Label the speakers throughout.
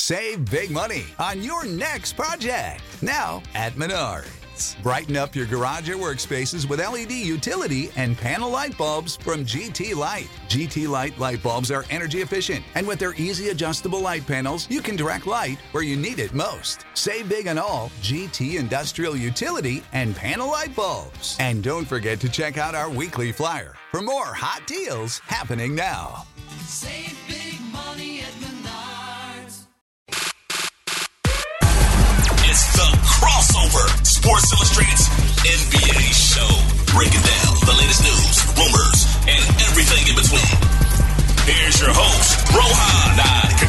Speaker 1: Save big money on your next project. Now at Menards. Brighten up your garage or workspaces with LED utility and panel light bulbs from GT Light. GT Light light bulbs are energy efficient, and with their easy adjustable light panels, you can direct light where you need it most. Save big on all GT industrial utility and panel light bulbs. And don't forget to check out our weekly flyer for more hot deals happening now.
Speaker 2: Save big money at Menards.
Speaker 3: It's the Crossover, Sports Illustrated's NBA show. Breaking down the latest news, rumors, and everything in between. Here's your host, Rohan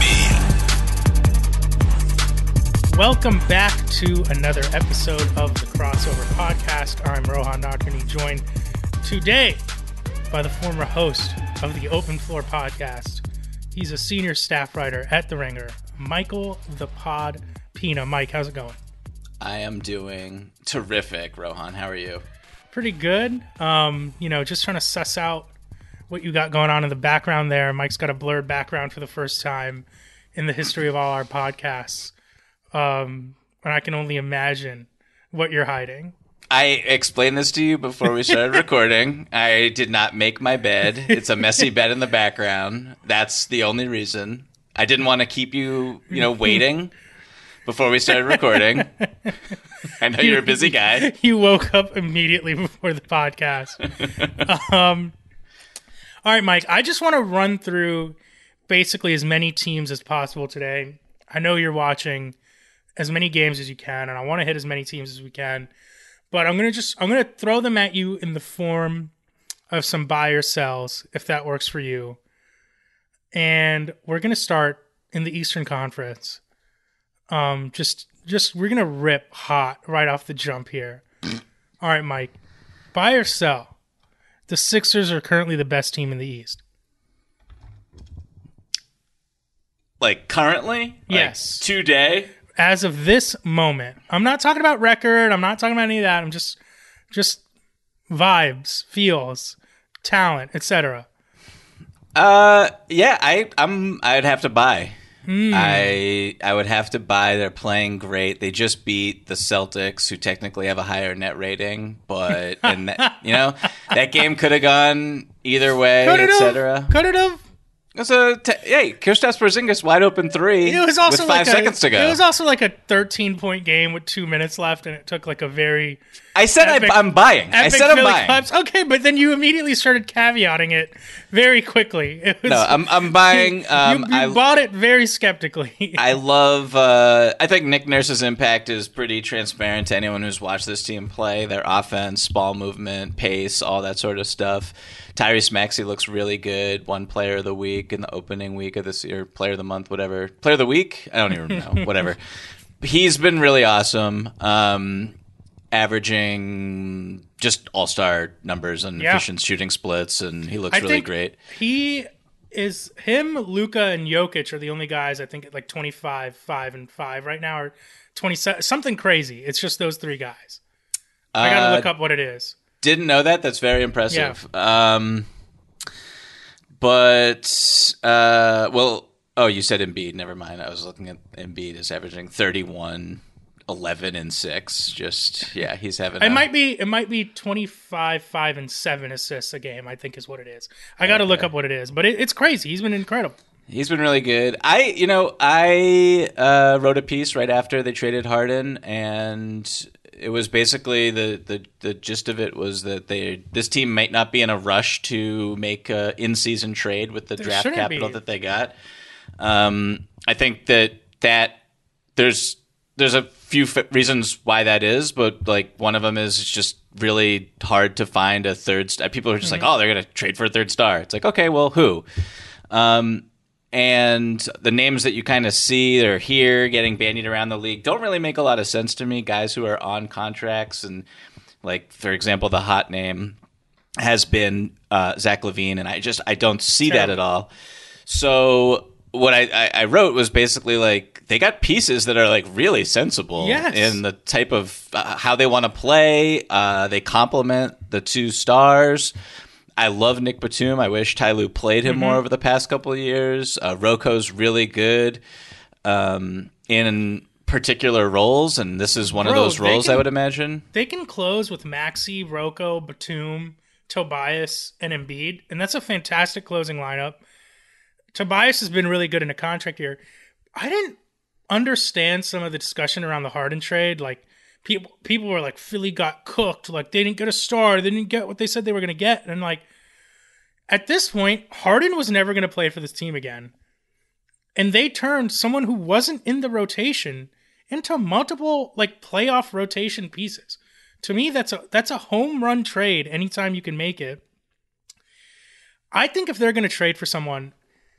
Speaker 3: Nadkarni.
Speaker 4: Welcome back to another episode of the Crossover Podcast. I'm Rohan Nadkarni, joined today by the former host of the Open Floor Podcast. He's a senior staff writer at The Ringer, Michael the Pod Pina. Mike, how's it going?
Speaker 5: I am doing terrific, Rohan. How are you?
Speaker 4: Pretty good. Just trying to suss out what you got going on in the background there. Mike's got a blurred background for the first time in the history of all our podcasts. And I can only imagine what you're hiding.
Speaker 5: I explained this to you before we started recording. I did not make my bed. It's a messy bed in the background. That's the only reason. I didn't want to keep you, waiting before we started recording. I know you're a busy guy.
Speaker 4: You woke up immediately before the podcast. All right, Mike, I just want to run through basically as many teams as possible today. I know you're watching as many games as you can, and I want to hit as many teams as we can. But I'm gonna throw them at you in the form of some buy or sells, if that works for you. And we're gonna start in the Eastern Conference. We're gonna rip hot right off the jump here. All right, Mike, buy or sell? The Sixers are currently the best team in the East.
Speaker 5: Like currently?
Speaker 4: Yes.
Speaker 5: Like today?
Speaker 4: As of this moment. I'm not talking about record. I'm not talking about any of that. I'm just vibes, feels, talent, etc.
Speaker 5: Yeah, I'd have to buy. I would have to buy. They're playing great. They just beat the Celtics, who technically have a higher net rating, but that game could have gone either way, etc.
Speaker 4: Could it have?
Speaker 5: Kristaps Porzingis wide open three.
Speaker 4: It was also
Speaker 5: with 5 seconds to go.
Speaker 4: It was also like a 13-point game with 2 minutes left, and it took like a very.
Speaker 5: I said I'm buying. I said I'm buying.
Speaker 4: Clips. Okay, but then you immediately started caveating it very quickly.
Speaker 5: I'm buying.
Speaker 4: You bought it very skeptically.
Speaker 5: I love. I think Nick Nurse's impact is pretty transparent to anyone who's watched this team play. Their offense, ball movement, pace, all that sort of stuff. Tyrese Maxey looks really good. Won Player of the Week in the opening week of this year. Player of the Month, whatever. Player of the Week? I don't even know. Whatever. He's been really awesome. Averaging just all-star numbers and efficient shooting splits, and he looks really great.
Speaker 4: Luka, and Jokic are the only guys I think at like 25, 5, and 5 right now, or 27, something crazy. It's just those three guys. I got to look up what it is.
Speaker 5: Didn't know that. That's very impressive.
Speaker 4: Yeah.
Speaker 5: You said Embiid. Never mind. I was looking at Embiid is averaging 31, 11, and 6. He's having. It
Speaker 4: might be 25, 5, and 7 assists a game. I think is what it is. I got to look up what it is, but it's crazy. He's been incredible.
Speaker 5: He's been really good. I wrote a piece right after they traded Harden, and it was basically the gist of it was that this team might not be in a rush to make an in-season trade with the draft capital that they got. I think that there's a few reasons why that is, but like one of them is it's just really hard to find a third star. People are just like, oh, they're going to trade for a third star. It's like, okay, well, who? And the names that you kind of see or hear getting bandied around the league don't really make a lot of sense to me. Guys who are on contracts, and like, for example, the hot name has been Zach LaVine, and I don't see that at all. So what I wrote was basically like they got pieces that are like really sensible in the type of how they want to play. They complement the two stars. I love Nick Batum. I wish Ty Lue played him more over the past couple of years. Rocco's really good. in particular roles, and this is one of
Speaker 4: Bro,
Speaker 5: those roles, I would imagine.
Speaker 4: They can close with Maxey, Rocco, Batum, Tobias, and Embiid, and that's a fantastic closing lineup. Tobias has been really good in a contract year. I didn't understand some of the discussion around the Harden trade. Like, people were like, Philly got cooked. Like, they didn't get a star. They didn't get what they said they were going to get. And like, at this point, Harden was never going to play for this team again. And they turned someone who wasn't in the rotation into multiple like playoff rotation pieces. To me, that's a home run trade anytime you can make it. I think if they're going to trade for someone,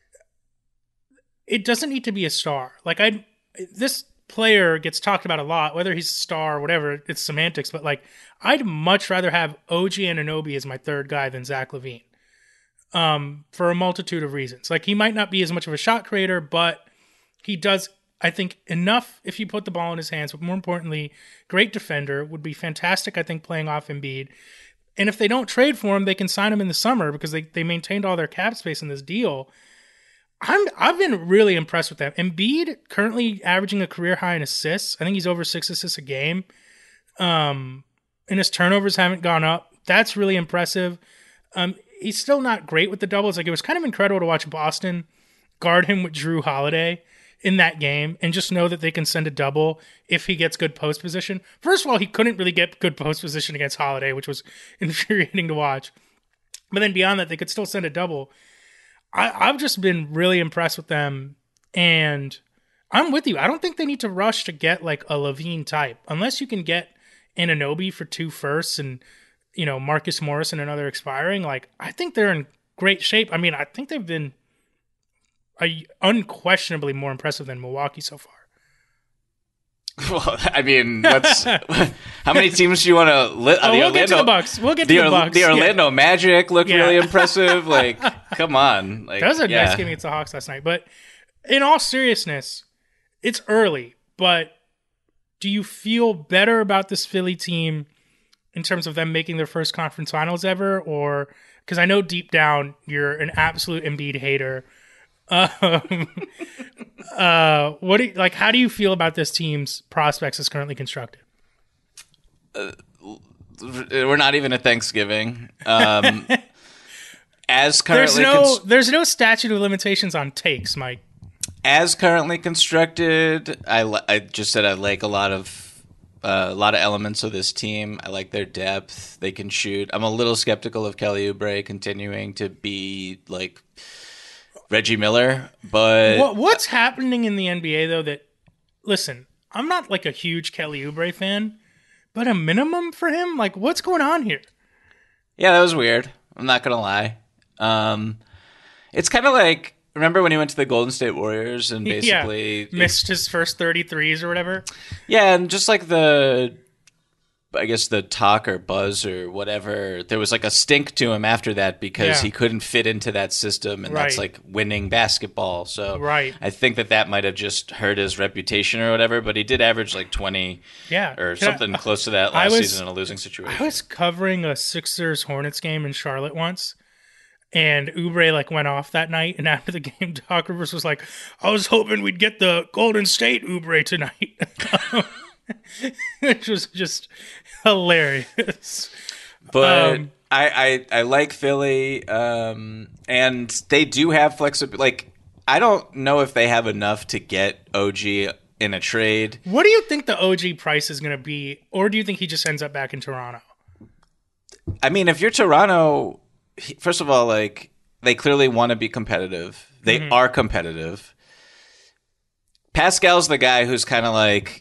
Speaker 4: it doesn't need to be a star. Like this player gets talked about a lot, whether he's a star or whatever, it's semantics, but like I'd much rather have OG Anunoby as my third guy than Zach LaVine. For a multitude of reasons. Like, he might not be as much of a shot creator, but he does, I think, enough if you put the ball in his hands, but more importantly, great defender, would be fantastic, I think, playing off Embiid. And if they don't trade for him, they can sign him in the summer because they maintained all their cap space in this deal. I've been really impressed with them. Embiid currently averaging a career high in assists. I think he's over 6 assists a game. And his turnovers haven't gone up. That's really impressive. He's still not great with the doubles. Like, it was kind of incredible to watch Boston guard him with Drew Holiday in that game and just know that they can send a double if he gets good post position. First of all, he couldn't really get good post position against Holiday, which was infuriating to watch. But then beyond that, they could still send a double. I've just been really impressed with them, and I'm with you. I don't think they need to rush to get like a LaVine type. Unless you can get Anunoby for 2 firsts and, you know, Marcus Morris and another expiring. Like, I think they're in great shape. I mean, I think they've been unquestionably more impressive than Milwaukee so far.
Speaker 5: Well, I mean, how many teams do you want to?
Speaker 4: We'll get to the Bucks. We'll get to the Bucks.
Speaker 5: The Orlando Magic looked really impressive. Like, come on. Like,
Speaker 4: that was a nice game against the Hawks last night. But in all seriousness, it's early. But do you feel better about this Philly team in terms of them making their first conference finals ever? Or, because I know deep down you're an absolute Embiid hater. How do you feel about this team's prospects as currently constructed?
Speaker 5: We're not even at Thanksgiving. As currently,
Speaker 4: there's no statute of limitations on takes, Mike.
Speaker 5: As currently constructed, I just said I like a lot of elements of this team. I like their depth. They can shoot. I'm a little skeptical of Kelly Oubre continuing to be like Reggie Miller, but
Speaker 4: what's happening in the NBA though? That, listen, I'm not like a huge Kelly Oubre fan, but a minimum for him. Like, what's going on here?
Speaker 5: Yeah, that was weird. I'm not gonna lie. It's kind of like, remember when he went to the Golden State Warriors and basically
Speaker 4: missed his first 33s or whatever?
Speaker 5: Yeah, and just like the talk or buzz or whatever, there was like a stink to him after that because he couldn't fit into that system, and that's like winning basketball. So I think that might have just hurt his reputation or whatever, but he did average like 20 or something close to that last season in a losing situation.
Speaker 4: I was covering a Sixers-Hornets game in Charlotte once, and Oubre like went off that night, and after the game, Doc Rivers was like, I was hoping we'd get the Golden State Oubre tonight. Which was just hilarious.
Speaker 5: But I like Philly, and they do have flexibility. Like, I don't know if they have enough to get OG in a trade.
Speaker 4: What do you think the OG price is going to be, or do you think he just ends up back in Toronto?
Speaker 5: I mean, if you're Toronto, first of all, like, they clearly want to be competitive. They are competitive. Pascal's the guy who's kind of like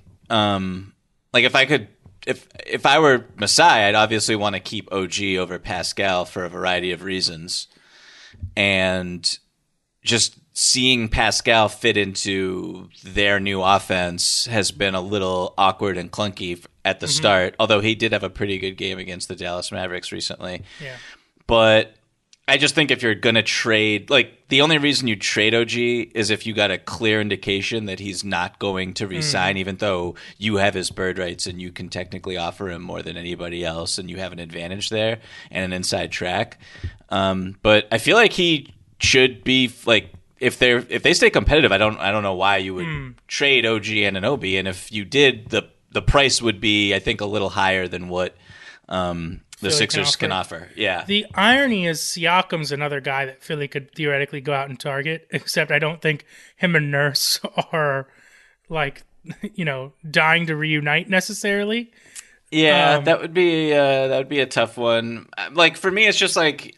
Speaker 5: if I were Masai, I'd obviously want to keep OG over Pascal for a variety of reasons. And just seeing Pascal fit into their new offense has been a little awkward and clunky at the start, although he did have a pretty good game against the Dallas Mavericks recently. Yeah. But I just think if you're going to trade, like, the only reason you trade OG is if you got a clear indication that he's not going to resign, even though you have his bird rights and you can technically offer him more than anybody else and you have an advantage there and an inside track. But I feel like he should be, like, if they stay competitive, I don't know why you would trade OG Anunoby, and if you did, the price would be, I think, a little higher than what the
Speaker 4: Philly
Speaker 5: Sixers can offer. Yeah.
Speaker 4: The irony is Siakam's another guy that Philly could theoretically go out and target, except I don't think him and Nurse are like, dying to reunite necessarily.
Speaker 5: Yeah, that would be a tough one. Like for me, it's just like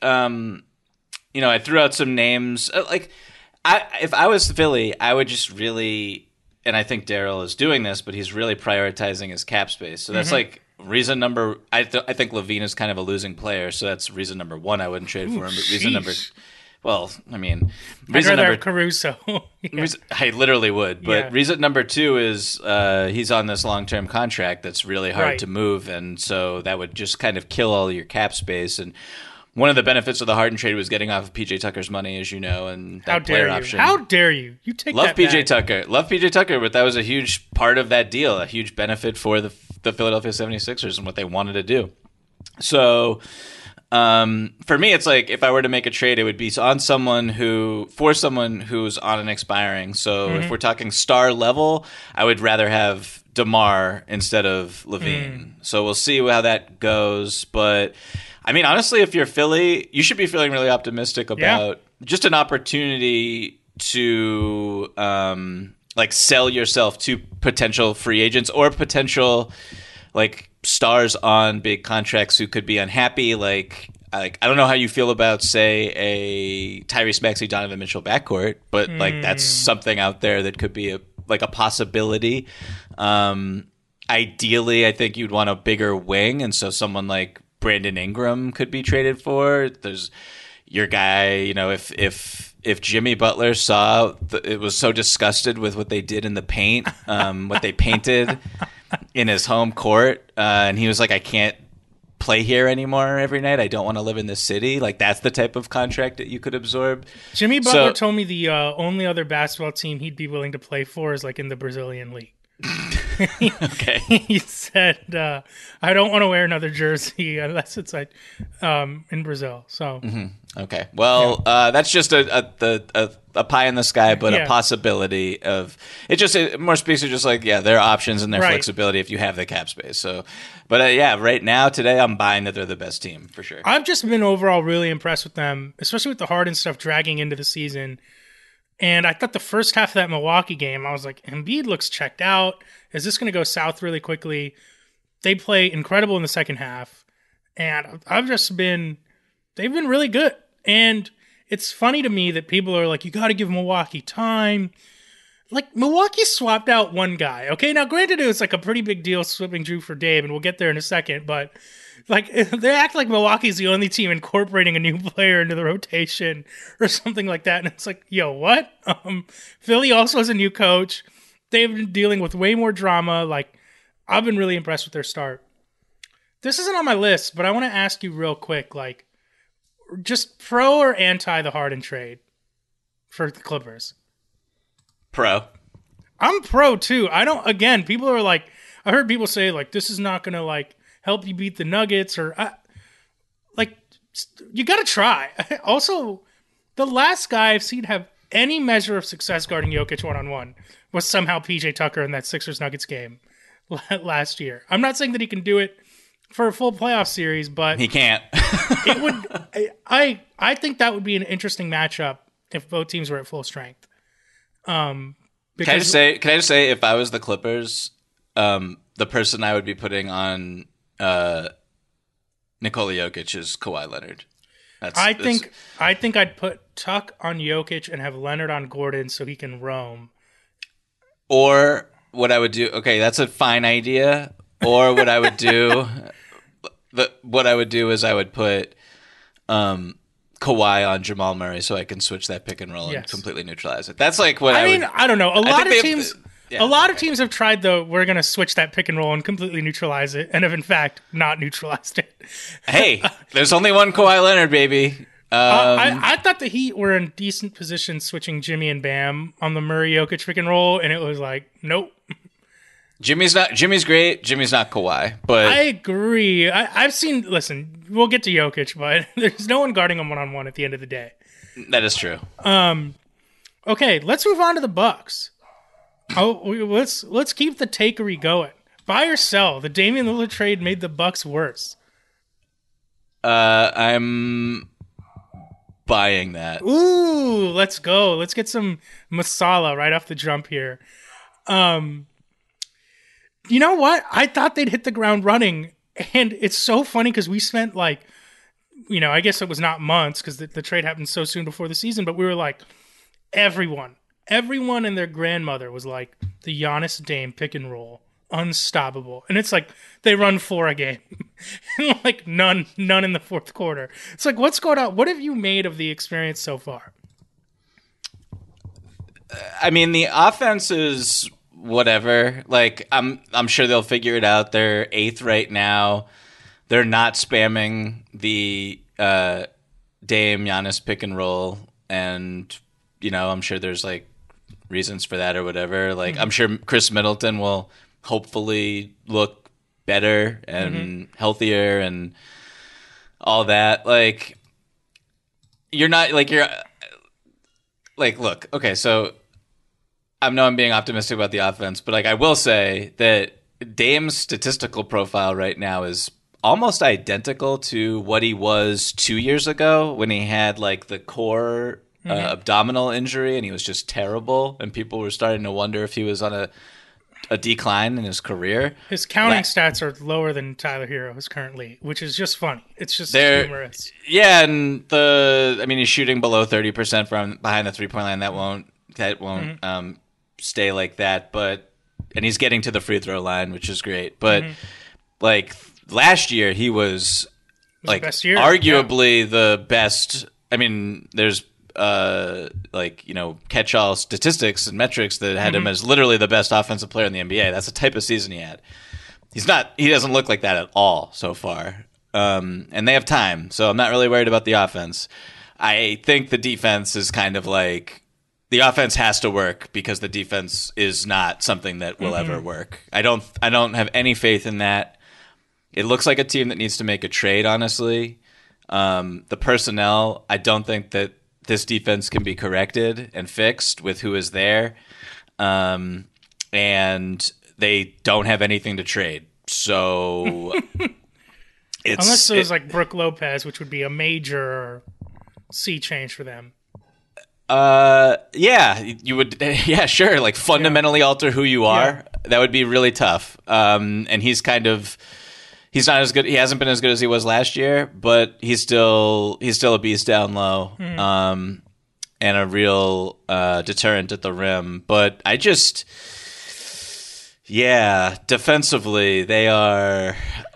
Speaker 5: I threw out some names. If I was Philly, I would just really, and I think Daryl is doing this, but he's really prioritizing his cap space. So that's like reason number. I think Levine is kind of a losing player, so that's reason number one. I wouldn't trade for him. But reason number, well, I mean, reason
Speaker 4: I'd rather
Speaker 5: number
Speaker 4: have Caruso. Yeah.
Speaker 5: I literally would, but
Speaker 4: Yeah.
Speaker 5: reason number two is he's on this long-term contract that's really hard
Speaker 4: Right.
Speaker 5: to move, and so that would just kind of kill all your cap space. And one of the benefits of the Harden trade was getting off of PJ Tucker's money, as you know, and that
Speaker 4: How
Speaker 5: player
Speaker 4: dare you?
Speaker 5: option.
Speaker 4: How dare you? You take
Speaker 5: Love
Speaker 4: that
Speaker 5: PJ
Speaker 4: back.
Speaker 5: Tucker. Love PJ Tucker, but that was a huge part of that deal, a huge benefit for the Philadelphia 76ers and what they wanted to do. So for me, it's like if I were to make a trade, it would be on someone who's on an expiring. So if we're talking star level, I would rather have DeMar instead of Levine. So we'll see how that goes. But I mean, honestly, if you're Philly, you should be feeling really optimistic about just an opportunity to sell yourself to potential free agents or potential stars on big contracts who could be unhappy. Like I don't know how you feel about, say, a Tyrese Maxey, Donovan Mitchell backcourt, but that's something out there that could be a possibility. Ideally, I think you'd want a bigger wing, and so someone like Brandon Ingram could be traded for. There's your guy, if Jimmy Butler saw it was so disgusted with what they did in the paint, what they painted in his home court, and he was like, I can't play here anymore every night. I don't want to live in this city. Like, that's the type of contract that you could absorb.
Speaker 4: Jimmy Butler told me the only other basketball team he'd be willing to play for is in the Brazilian league.
Speaker 5: Okay.
Speaker 4: He said, I don't want to wear another jersey unless it's in Brazil. So
Speaker 5: Okay. Well, that's just a pie in the sky, but a possibility of it more speaks to just there are options and their
Speaker 4: Right.
Speaker 5: flexibility if you have the cap space. So, but right now, today, I'm buying that they're the best team for sure.
Speaker 4: I've just been overall really impressed with them, especially with the Harden stuff dragging into the season. And I thought the first half of that Milwaukee game, I was like, Embiid looks checked out. Is this going to go south really quickly? They play incredible in the second half. And they've been really good. And it's funny to me that people are like, you got to give Milwaukee time. Milwaukee swapped out one guy. Okay, now granted, it was a pretty big deal swapping Drew for Dave, and we'll get there in a second. But they act like Milwaukee's the only team incorporating a new player into the rotation or something like that. And it's like, yo, what? Philly also has a new coach. They've been dealing with way more drama. I've been really impressed with their start. This isn't on my list, but I want to ask you real quick, just pro or anti the Harden trade for the Clippers?
Speaker 5: Pro.
Speaker 4: I'm pro too. People are I heard people say this is not going to help you beat the Nuggets you got to try. Also, the last guy I've seen have any measure of success guarding Jokic one-on-one was somehow PJ Tucker in that Sixers Nuggets game last year. I'm not saying that he can do it for a full playoff series, but
Speaker 5: He can't.
Speaker 4: it would. I think that would be an interesting matchup if both teams were at full strength.
Speaker 5: Can I just say, if I was the Clippers, the person I would be putting on Nikola Jokic is Kawhi Leonard.
Speaker 4: I think I'd put Tuck on Jokic and have Leonard on Gordon so he can roam.
Speaker 5: Or what I would do, okay, that's a fine idea. Or what I would do, is I would put Kawhi on Jamal Murray so I can switch that pick and roll and
Speaker 4: Yes.
Speaker 5: completely neutralize it. That's what
Speaker 4: I mean, I don't know. A lot of
Speaker 5: think
Speaker 4: teams.
Speaker 5: yeah,
Speaker 4: a lot of teams have tried we're going to switch that pick and roll and completely neutralize it, and have in fact not neutralized it.
Speaker 5: Hey, there's only one Kawhi Leonard, baby.
Speaker 4: I thought the Heat were in decent position switching Jimmy and Bam on the Murray Jokic pick and roll, and it was nope.
Speaker 5: Jimmy's great. Jimmy's not Kawhi, but
Speaker 4: I agree. I've seen. Listen, we'll get to Jokic, but there's no one guarding him one-on-one at the end of the day.
Speaker 5: that is true.
Speaker 4: Okay, let's move on to the Bucks. Let's keep the takery going. Buy or sell? The Damian Lillard trade made the Bucks worse.
Speaker 5: I'm buying that.
Speaker 4: Ooh, let's go. Let's get some masala right off the jump here. You know what? I thought they'd hit the ground running, and it's so funny because we spent like, I guess it was not months because the trade happened so soon before the season, but we were like, everyone and their grandmother was like the Giannis Dame pick and roll, unstoppable. And it's like they run 4 a game, and like none in the fourth quarter. It's like, what's going on? What have you made of the experience so far?
Speaker 5: I mean, the offense is whatever. Like, I'm sure they'll figure it out. They're 8th right now. They're not spamming the Dame Giannis pick and roll, and I'm sure there's like reasons for that or whatever. Like, I'm sure Chris Middleton will hopefully look better and healthier and all that. Like, look, okay, so I know I'm being optimistic about the offense, but like, I will say that Dame's statistical profile right now is almost identical to what he was 2 years ago when he had like the core abdominal injury and he was just terrible, and people were starting to wonder if he was on a decline in his career.
Speaker 4: His counting stats are lower than Tyler Hero's currently, which is just funny. It's just humorous.
Speaker 5: Yeah, and he's shooting below 30% from behind the 3-point line. That won't stay like that, and he's getting to the free throw line, which is great. But like last year, he was like
Speaker 4: best year.
Speaker 5: Arguably the best. I mean, there's catch-all statistics and metrics that had him as literally the best offensive player in the NBA. That's the type of season he had. He doesn't look like that at all so far. And they have time, so I'm not really worried about the offense. I think the defense is kind of like, the offense has to work because the defense is not something that will ever work. I don't have any faith in that. It looks like a team that needs to make a trade, honestly. The personnel, I don't think that this defense can be corrected and fixed with who is there. And they don't have anything to trade. So
Speaker 4: unless it was like Brooke Lopez, which would be a major sea change for them.
Speaker 5: Yeah, you would. Yeah, sure. Like fundamentally alter who you are. Yeah. That would be really tough. And he's not as good. He hasn't been as good as he was last year, but he's still a beast down low. And a real deterrent at the rim. But defensively they are.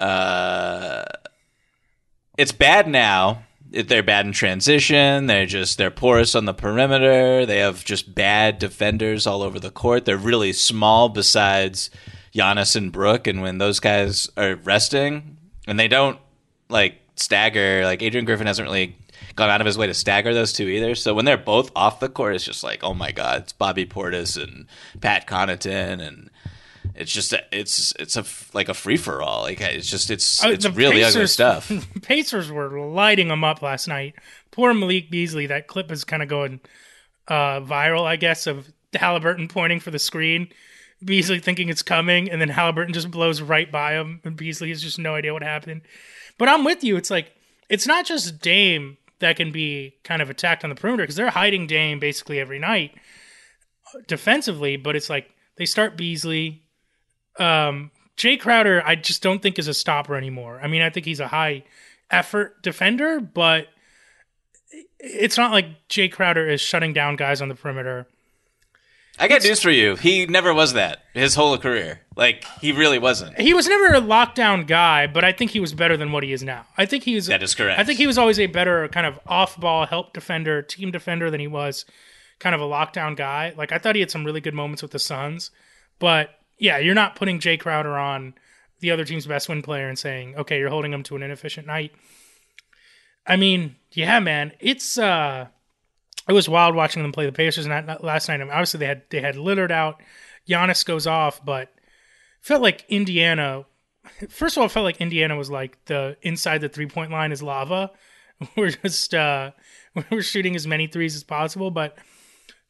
Speaker 5: It's bad now. They're bad in transition. They're porous on the perimeter. They have just bad defenders all over the court. They're really small besides Giannis and Brooke, and when those guys are resting and they don't like stagger, like Adrian Griffin hasn't really gone out of his way to stagger those two either. So when they're both off the court, it's just like, oh my God, it's Bobby Portis and Pat Connaughton, and it's just it's a free for all. Like it's really ugly stuff.
Speaker 4: Pacers were lighting them up last night. Poor Malik Beasley. That clip is kind of going viral, I guess, of Halliburton pointing for the screen, Beasley thinking it's coming, and then Halliburton just blows right by him, and Beasley has just no idea what happened. But I'm with you. It's like, it's not just Dame that can be kind of attacked on the perimeter, because they're hiding Dame basically every night defensively, but it's like they start Beasley. Jay Crowder, I just don't think is a stopper anymore. I mean, I think he's a high effort defender, but it's not like Jay Crowder is shutting down guys on the perimeter.
Speaker 5: I got news for you. He never was that his whole career. Like, he really wasn't.
Speaker 4: He was never a lockdown guy, but I think he was better than what he is now. I think he was.
Speaker 5: That is correct.
Speaker 4: I think he was always a better kind of off-ball help defender, team defender than he was kind of a lockdown guy. Like, I thought he had some really good moments with the Suns, but yeah, you're not putting Jay Crowder on the other team's best win player and saying, okay, you're holding him to an inefficient night. I mean, yeah, man, it was wild watching them play the Pacers last night. I mean, obviously, they had Lillard out. Giannis goes off, but it felt like Indiana. First of all, it felt like Indiana was like the inside the 3-point line is lava. We're just we're shooting as many threes as possible. But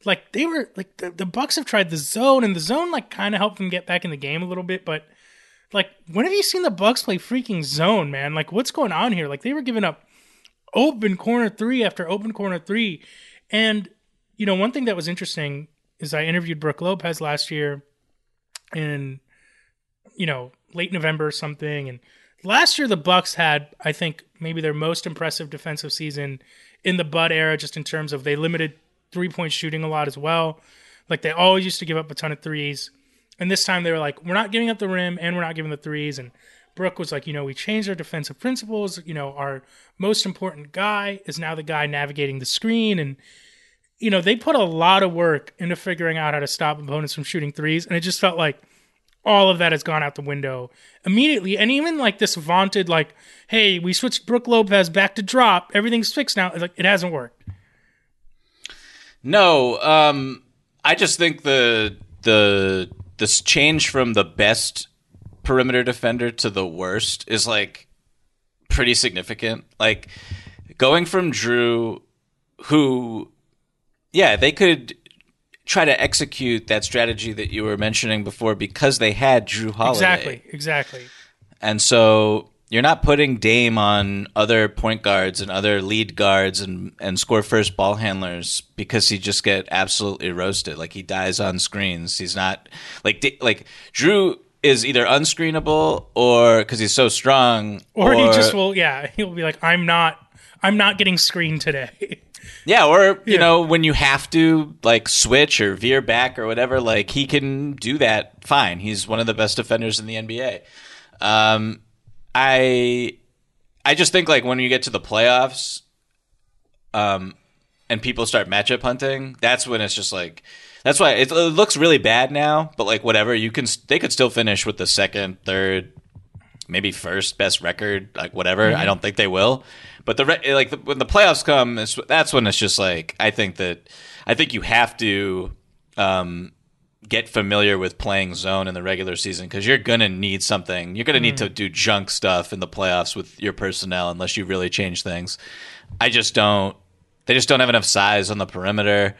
Speaker 4: like they were like the Bucks have tried the zone, and the zone like kind of helped them get back in the game a little bit. But like, when have you seen the Bucks play freaking zone, man? Like, what's going on here? Like, they were giving up open corner three after open corner three. And, you know, one thing that was interesting is I interviewed Brooke Lopez last year in, you know, late November or something. And last year the Bucks had, I think, maybe their most impressive defensive season in the Bud era, just in terms of they limited three-point shooting a lot as well. Like, they always used to give up a ton of threes. And this time they were like, we're not giving up the rim and we're not giving the threes. And Brooke was like, you know, we changed our defensive principles. You know, our most important guy is now the guy navigating the screen. And, you know, they put a lot of work into figuring out how to stop opponents from shooting threes. And it just felt like all of that has gone out the window immediately. And even like this vaunted, like, hey, we switched Brooke Lopez back to drop, everything's fixed now. It's like, it hasn't worked.
Speaker 5: No, I just think this change from the best perimeter defender to the worst is like pretty significant. Like, going from Drew, who, yeah, they could try to execute that strategy that you were mentioning before because they had Drew Holiday.
Speaker 4: Exactly.
Speaker 5: And so you're not putting Dame on other point guards and other lead guards and score first ball handlers because he just get absolutely roasted. Like, he dies on screens. He's not like Drew is either unscreenable or because he's so strong,
Speaker 4: or he just will. Yeah, he'll be like, I'm not getting screened today.
Speaker 5: Yeah, or you know, when you have to like switch or veer back or whatever, like, he can do that fine. He's one of the best defenders in the NBA. I just think, like, when you get to the playoffs, and people start matchup hunting, that's when it's just like, that's why it looks really bad now. But like, whatever, they could still finish with the second, third, maybe first best record, like whatever. Mm-hmm. I don't think they will. But when the playoffs come, that's when it's just like, I think you have to get familiar with playing zone in the regular season, because you're going to need something. You're going to need to do junk stuff in the playoffs with your personnel unless you really change things. They just don't have enough size on the perimeter.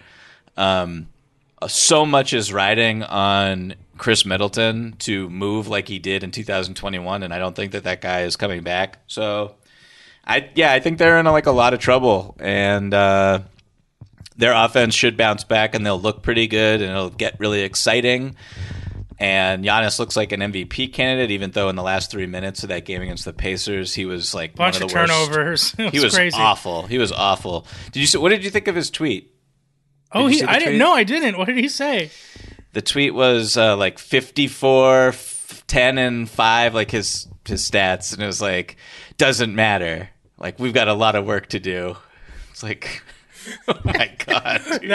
Speaker 5: So much is riding on Chris Middleton to move like he did in 2021, and I don't think that guy is coming back. So I think they're in a lot of trouble, and their offense should bounce back, and they'll look pretty good, and it'll get really exciting. And Giannis looks like an MVP candidate, even though in the last 3 minutes of that game against the Pacers, he was like
Speaker 4: bunch
Speaker 5: one of the
Speaker 4: turnovers.
Speaker 5: He was
Speaker 4: crazy.
Speaker 5: awful. He was awful. What did you think of his tweet?
Speaker 4: I didn't. No, I didn't. What did he say?
Speaker 5: The tweet was like 54, 10, and 5, like his stats, and it was like, doesn't matter. Like, we've got a lot of work to do. It's like, oh my god, dude.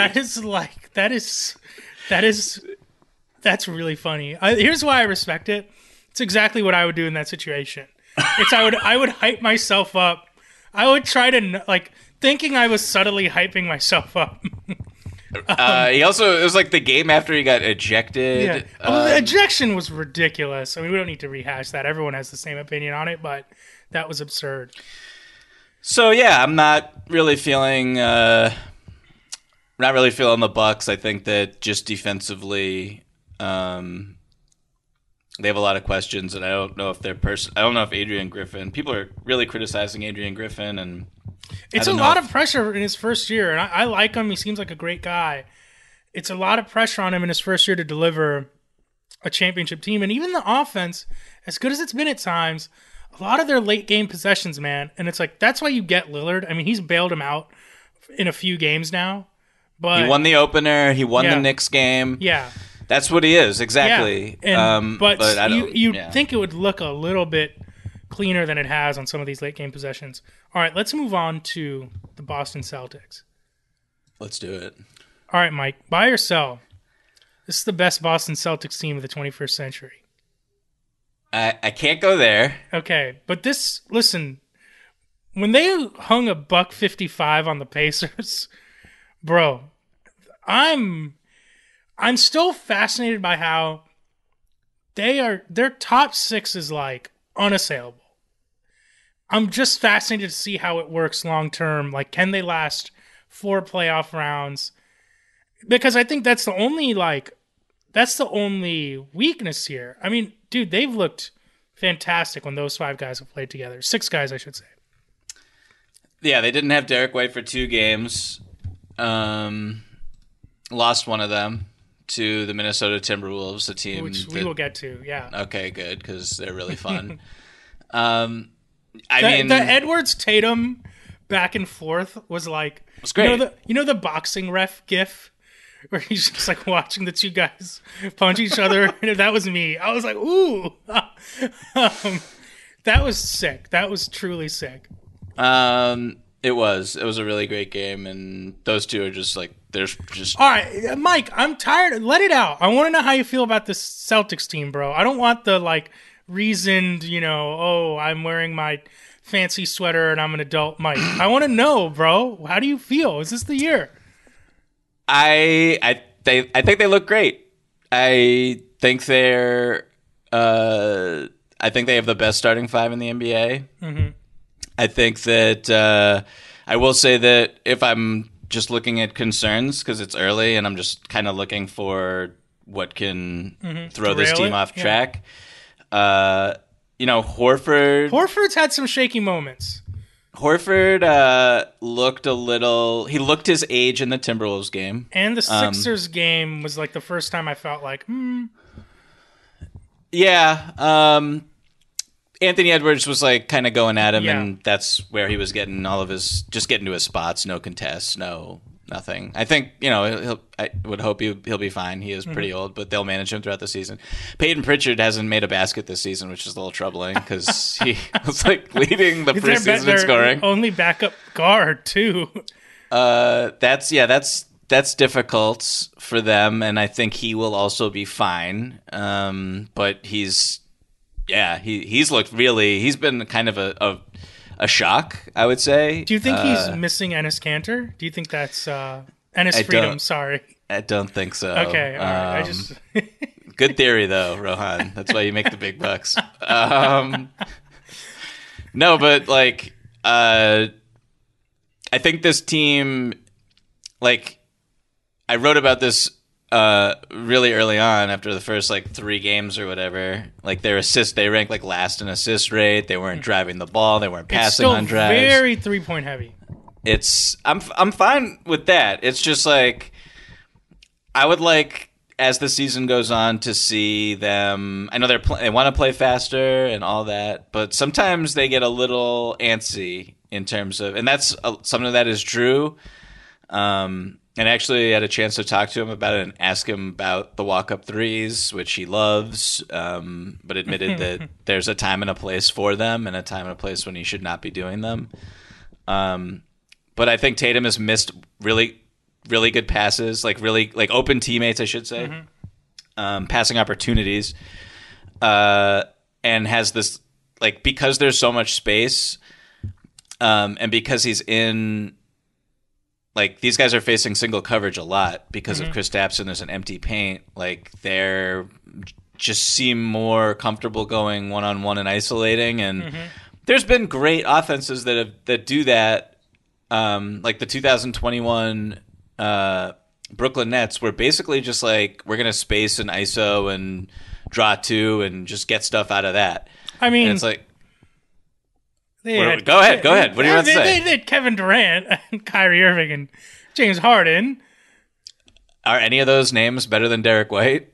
Speaker 4: That's really funny. Here's why I respect it. It's exactly what I would do in that situation. I would hype myself up. I would try to thinking I was subtly hyping myself up.
Speaker 5: He also, it was like the game after he got ejected.
Speaker 4: Yeah. The ejection was ridiculous. I mean, we don't need to rehash that. Everyone has the same opinion on it, but that was absurd.
Speaker 5: So yeah, I'm not really feeling the Bucks. I think that just defensively, they have a lot of questions, and I don't know if I don't know if Adrian Griffin. People are really criticizing Adrian Griffin, and
Speaker 4: it's a lot of pressure in his first year. And I like him. He seems like a great guy. It's a lot of pressure on him in his first year to deliver a championship team, and even the offense, as good as it's been at times. A lot of their late game possessions, man, and it's like, that's why you get Lillard. I mean, he's bailed him out in a few games now. But
Speaker 5: he won the opener. He won the Knicks game.
Speaker 4: Yeah,
Speaker 5: that's what he is exactly.
Speaker 4: Yeah. And, but you think it would look a little bit cleaner than it has on some of these late game possessions. All right, let's move on to the Boston Celtics.
Speaker 5: Let's do it.
Speaker 4: All right, Mike, buy or sell? This is the best Boston Celtics team of the 21st century.
Speaker 5: I can't go there.
Speaker 4: Okay, but listen, when they hung a $155 on the Pacers, bro, I'm still fascinated by how their top six is like unassailable. I'm just fascinated to see how it works long term. Like, can they last 4 playoff rounds? Because I think that's the only weakness here. I mean, dude, they've looked fantastic when those 5 guys have played together. 6 guys, I should say.
Speaker 5: Yeah, they didn't have Derek White for 2 games. Lost one of them to the Minnesota Timberwolves, a team
Speaker 4: Which we will get to, yeah.
Speaker 5: Okay, good, because they're really fun.
Speaker 4: The Edwards Tatum back and forth was like,
Speaker 5: it was great.
Speaker 4: You know the boxing ref gif where he's just like watching the 2 guys punch each other. That was me. I was like, ooh. That was sick. That was truly sick.
Speaker 5: It was a really great game, and those 2 are just like, there's just...
Speaker 4: All right, Mike, I'm tired. Let it out. I want to know how you feel about this Celtics team, bro. I don't want the like reasoned, I'm wearing my fancy sweater and I'm an adult Mike. I want to know, bro. How do you feel? Is this the year?
Speaker 5: I think they look great. I think they have the best starting 5 in the NBA. Mm-hmm. I think that I will say that if I'm just looking at concerns, because it's early and I'm just kind of looking for what can throw this team off track. Horford's
Speaker 4: had some shaky moments.
Speaker 5: Horford looked looked his age in the Timberwolves game.
Speaker 4: And the Sixers game was like the first time I felt like,
Speaker 5: Yeah. Anthony Edwards was like kind of going at him, and that's where he was getting all of his, just getting to his spots, no contests, nothing. I think, I would hope he'll be fine. He is pretty old, but they'll manage him throughout the season. Peyton Pritchard hasn't made a basket this season, which is a little troubling because he was like leading the preseason in scoring.
Speaker 4: Only backup guard too.
Speaker 5: That's difficult for them, and I think he will also be fine. But he's looked really. He's been kind of a shock, I would say.
Speaker 4: Do you think he's missing Enes Kanter? Do you think that's Enes Freedom? Sorry,
Speaker 5: I don't think so.
Speaker 4: Okay, all right. I just
Speaker 5: good theory though, Rohan. That's why you make the big bucks. No, but like, I think this team, like, I wrote about this really early on after the first like 3 games or whatever. Like they ranked like last in assist rate. They weren't driving the ball. They weren't passing on drives.
Speaker 4: It's still very 3-point heavy.
Speaker 5: I'm fine with that. It's just like I would like, as the season goes on, to see them. I know they want to play faster and all that, but sometimes they get a little antsy in terms of, and that's something that is true. And actually had a chance to talk to him about it and ask him about the walk-up threes, which he loves, but admitted that there's a time and a place for them and a time and a place when he should not be doing them. But I think Tatum has missed really, really good passes, like really like open teammates, I should say, passing opportunities, and has this, like, because there's so much space, and because he's in. Like, these guys are facing single coverage a lot because of Kristaps, and there's an empty paint. Like, they're just seem more comfortable going one-on-one and isolating. And there's been great offenses that do that. Like the 2021 Brooklyn Nets were basically just like, we're going to space and ISO and draw 2 and just get stuff out of that.
Speaker 4: I mean,
Speaker 5: and it's like,
Speaker 4: go
Speaker 5: ahead. What do you want to say?
Speaker 4: They had Kevin Durant and Kyrie Irving and James Harden.
Speaker 5: Are any of those names better than Derek White?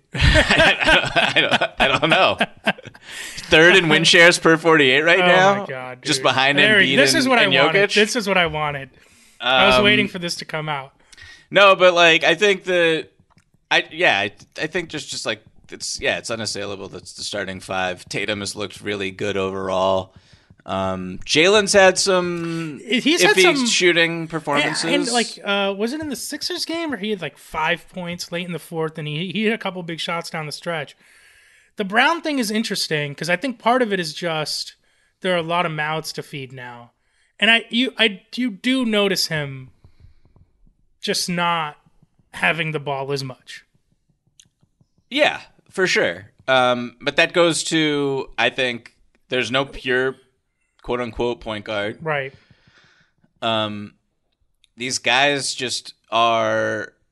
Speaker 5: I don't know. 3rd in win shares per 48 right now.
Speaker 4: Oh my God, dude.
Speaker 5: Just behind Embiid and Jokic.
Speaker 4: This is what I wanted. I was waiting for this to come out.
Speaker 5: No, but like I think that I think just like it's unassailable. That's the starting 5. Tatum has looked really good overall. Jalen's had some shooting performances.
Speaker 4: And like, was it in the Sixers game where he had like 5 points late in the 4th, and he hit a couple big shots down the stretch. The Brown thing is interesting because I think part of it is just there are a lot of mouths to feed now, and you do notice him just not having the ball as much. Yeah,
Speaker 5: for sure. But that goes to, I think there's no pure quote unquote point guard.
Speaker 4: Right.
Speaker 5: These guys just are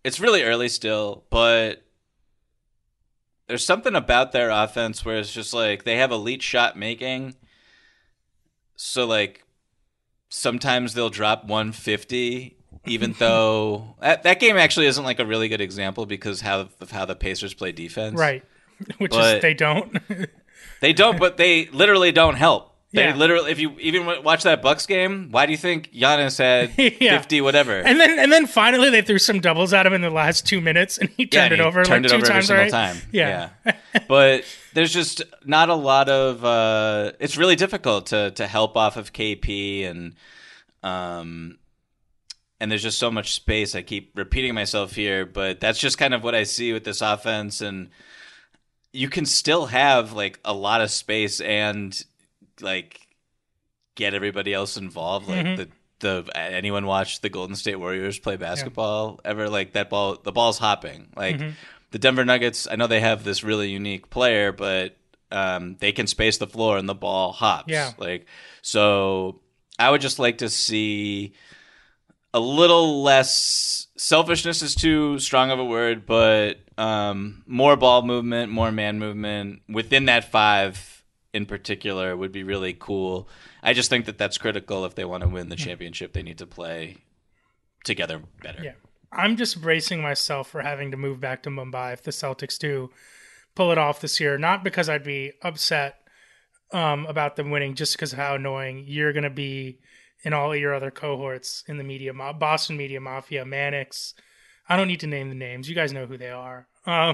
Speaker 5: it's really early still, but there's something about their offense where it's just like they have elite shot making. So like sometimes they'll drop 150, even though that game actually isn't like a really good example because of how the Pacers play defense.
Speaker 4: Right. Which
Speaker 5: But-
Speaker 4: is they don't.
Speaker 5: They don't, but they literally don't help. They
Speaker 4: Yeah.
Speaker 5: literally, if you even watch that Bucks game, why do you think Giannis had
Speaker 4: Yeah.
Speaker 5: 50 whatever?
Speaker 4: And then finally they threw some doubles at him in the last 2 minutes, and he turned
Speaker 5: and
Speaker 4: it over
Speaker 5: turned
Speaker 4: like
Speaker 5: it
Speaker 4: two
Speaker 5: over
Speaker 4: times.
Speaker 5: every single
Speaker 4: Right?
Speaker 5: time.
Speaker 4: Yeah.
Speaker 5: But there's just not a lot of. It's really difficult to help off of KP and there's just so much space. I keep repeating myself here, but that's just kind of what I see with this offense. And you can still have like a lot of space and like get everybody else involved. Like the anyone watch the Golden State Warriors play basketball ever? Like the ball's hopping. Like the Denver Nuggets, I know they have this really unique player, but they can space the floor and the ball hops.
Speaker 4: Yeah.
Speaker 5: Like so, I would just like to see a little less selfishness is too strong of a word, but more ball movement, more man movement within that five in particular would be really cool. I just think that that's critical if they want to win the championship. They need to play together better.
Speaker 4: Yeah. I'm just bracing myself for having to move back to Mumbai if the Celtics do pull it off this year. Not because I'd be upset about them winning, just because of how annoying you're going to be in all your other cohorts in the media, Boston media mafia, Mannix. I don't need to name the names. You guys know who they are.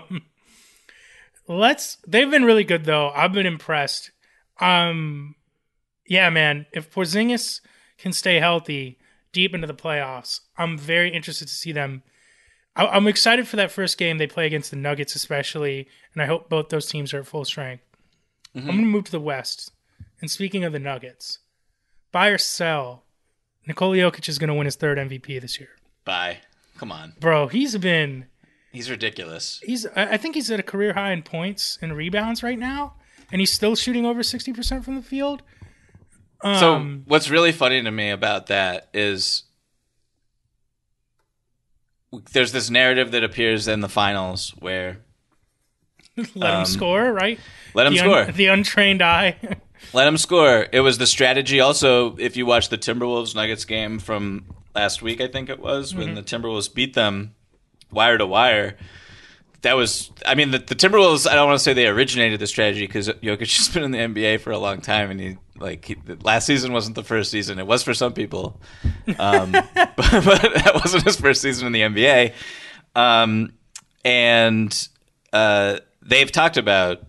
Speaker 4: They've been really good though. I've been impressed. Yeah, man. If Porzingis can stay healthy deep into the playoffs, I'm very interested to see them. I'm excited for that first game they play against the Nuggets, especially, and I hope both those teams are at full strength. I'm going to move to the West. And speaking of the Nuggets, buy or sell, Nikola Jokic is going to win his third MVP this year.
Speaker 5: Bye. Come on.
Speaker 4: Bro, he's
Speaker 5: ridiculous.
Speaker 4: I think he's at a career high in points and rebounds right now, and he's still shooting over 60% from the field.
Speaker 5: So what's really funny to me about that is there's this narrative that appears in the finals where
Speaker 4: Let him score, right?
Speaker 5: let him score.
Speaker 4: The untrained eye.
Speaker 5: Let him score. It was the strategy. Also, if you watch the Timberwolves Nuggets game from last week, I think it was, when the Timberwolves beat them wire to wire, that was, I mean, the Timberwolves, I don't want to say they originated the strategy because Jokic has been in the NBA for a long time, and last season wasn't the first season. It was for some people. But that wasn't his first season in the NBA. They've talked about,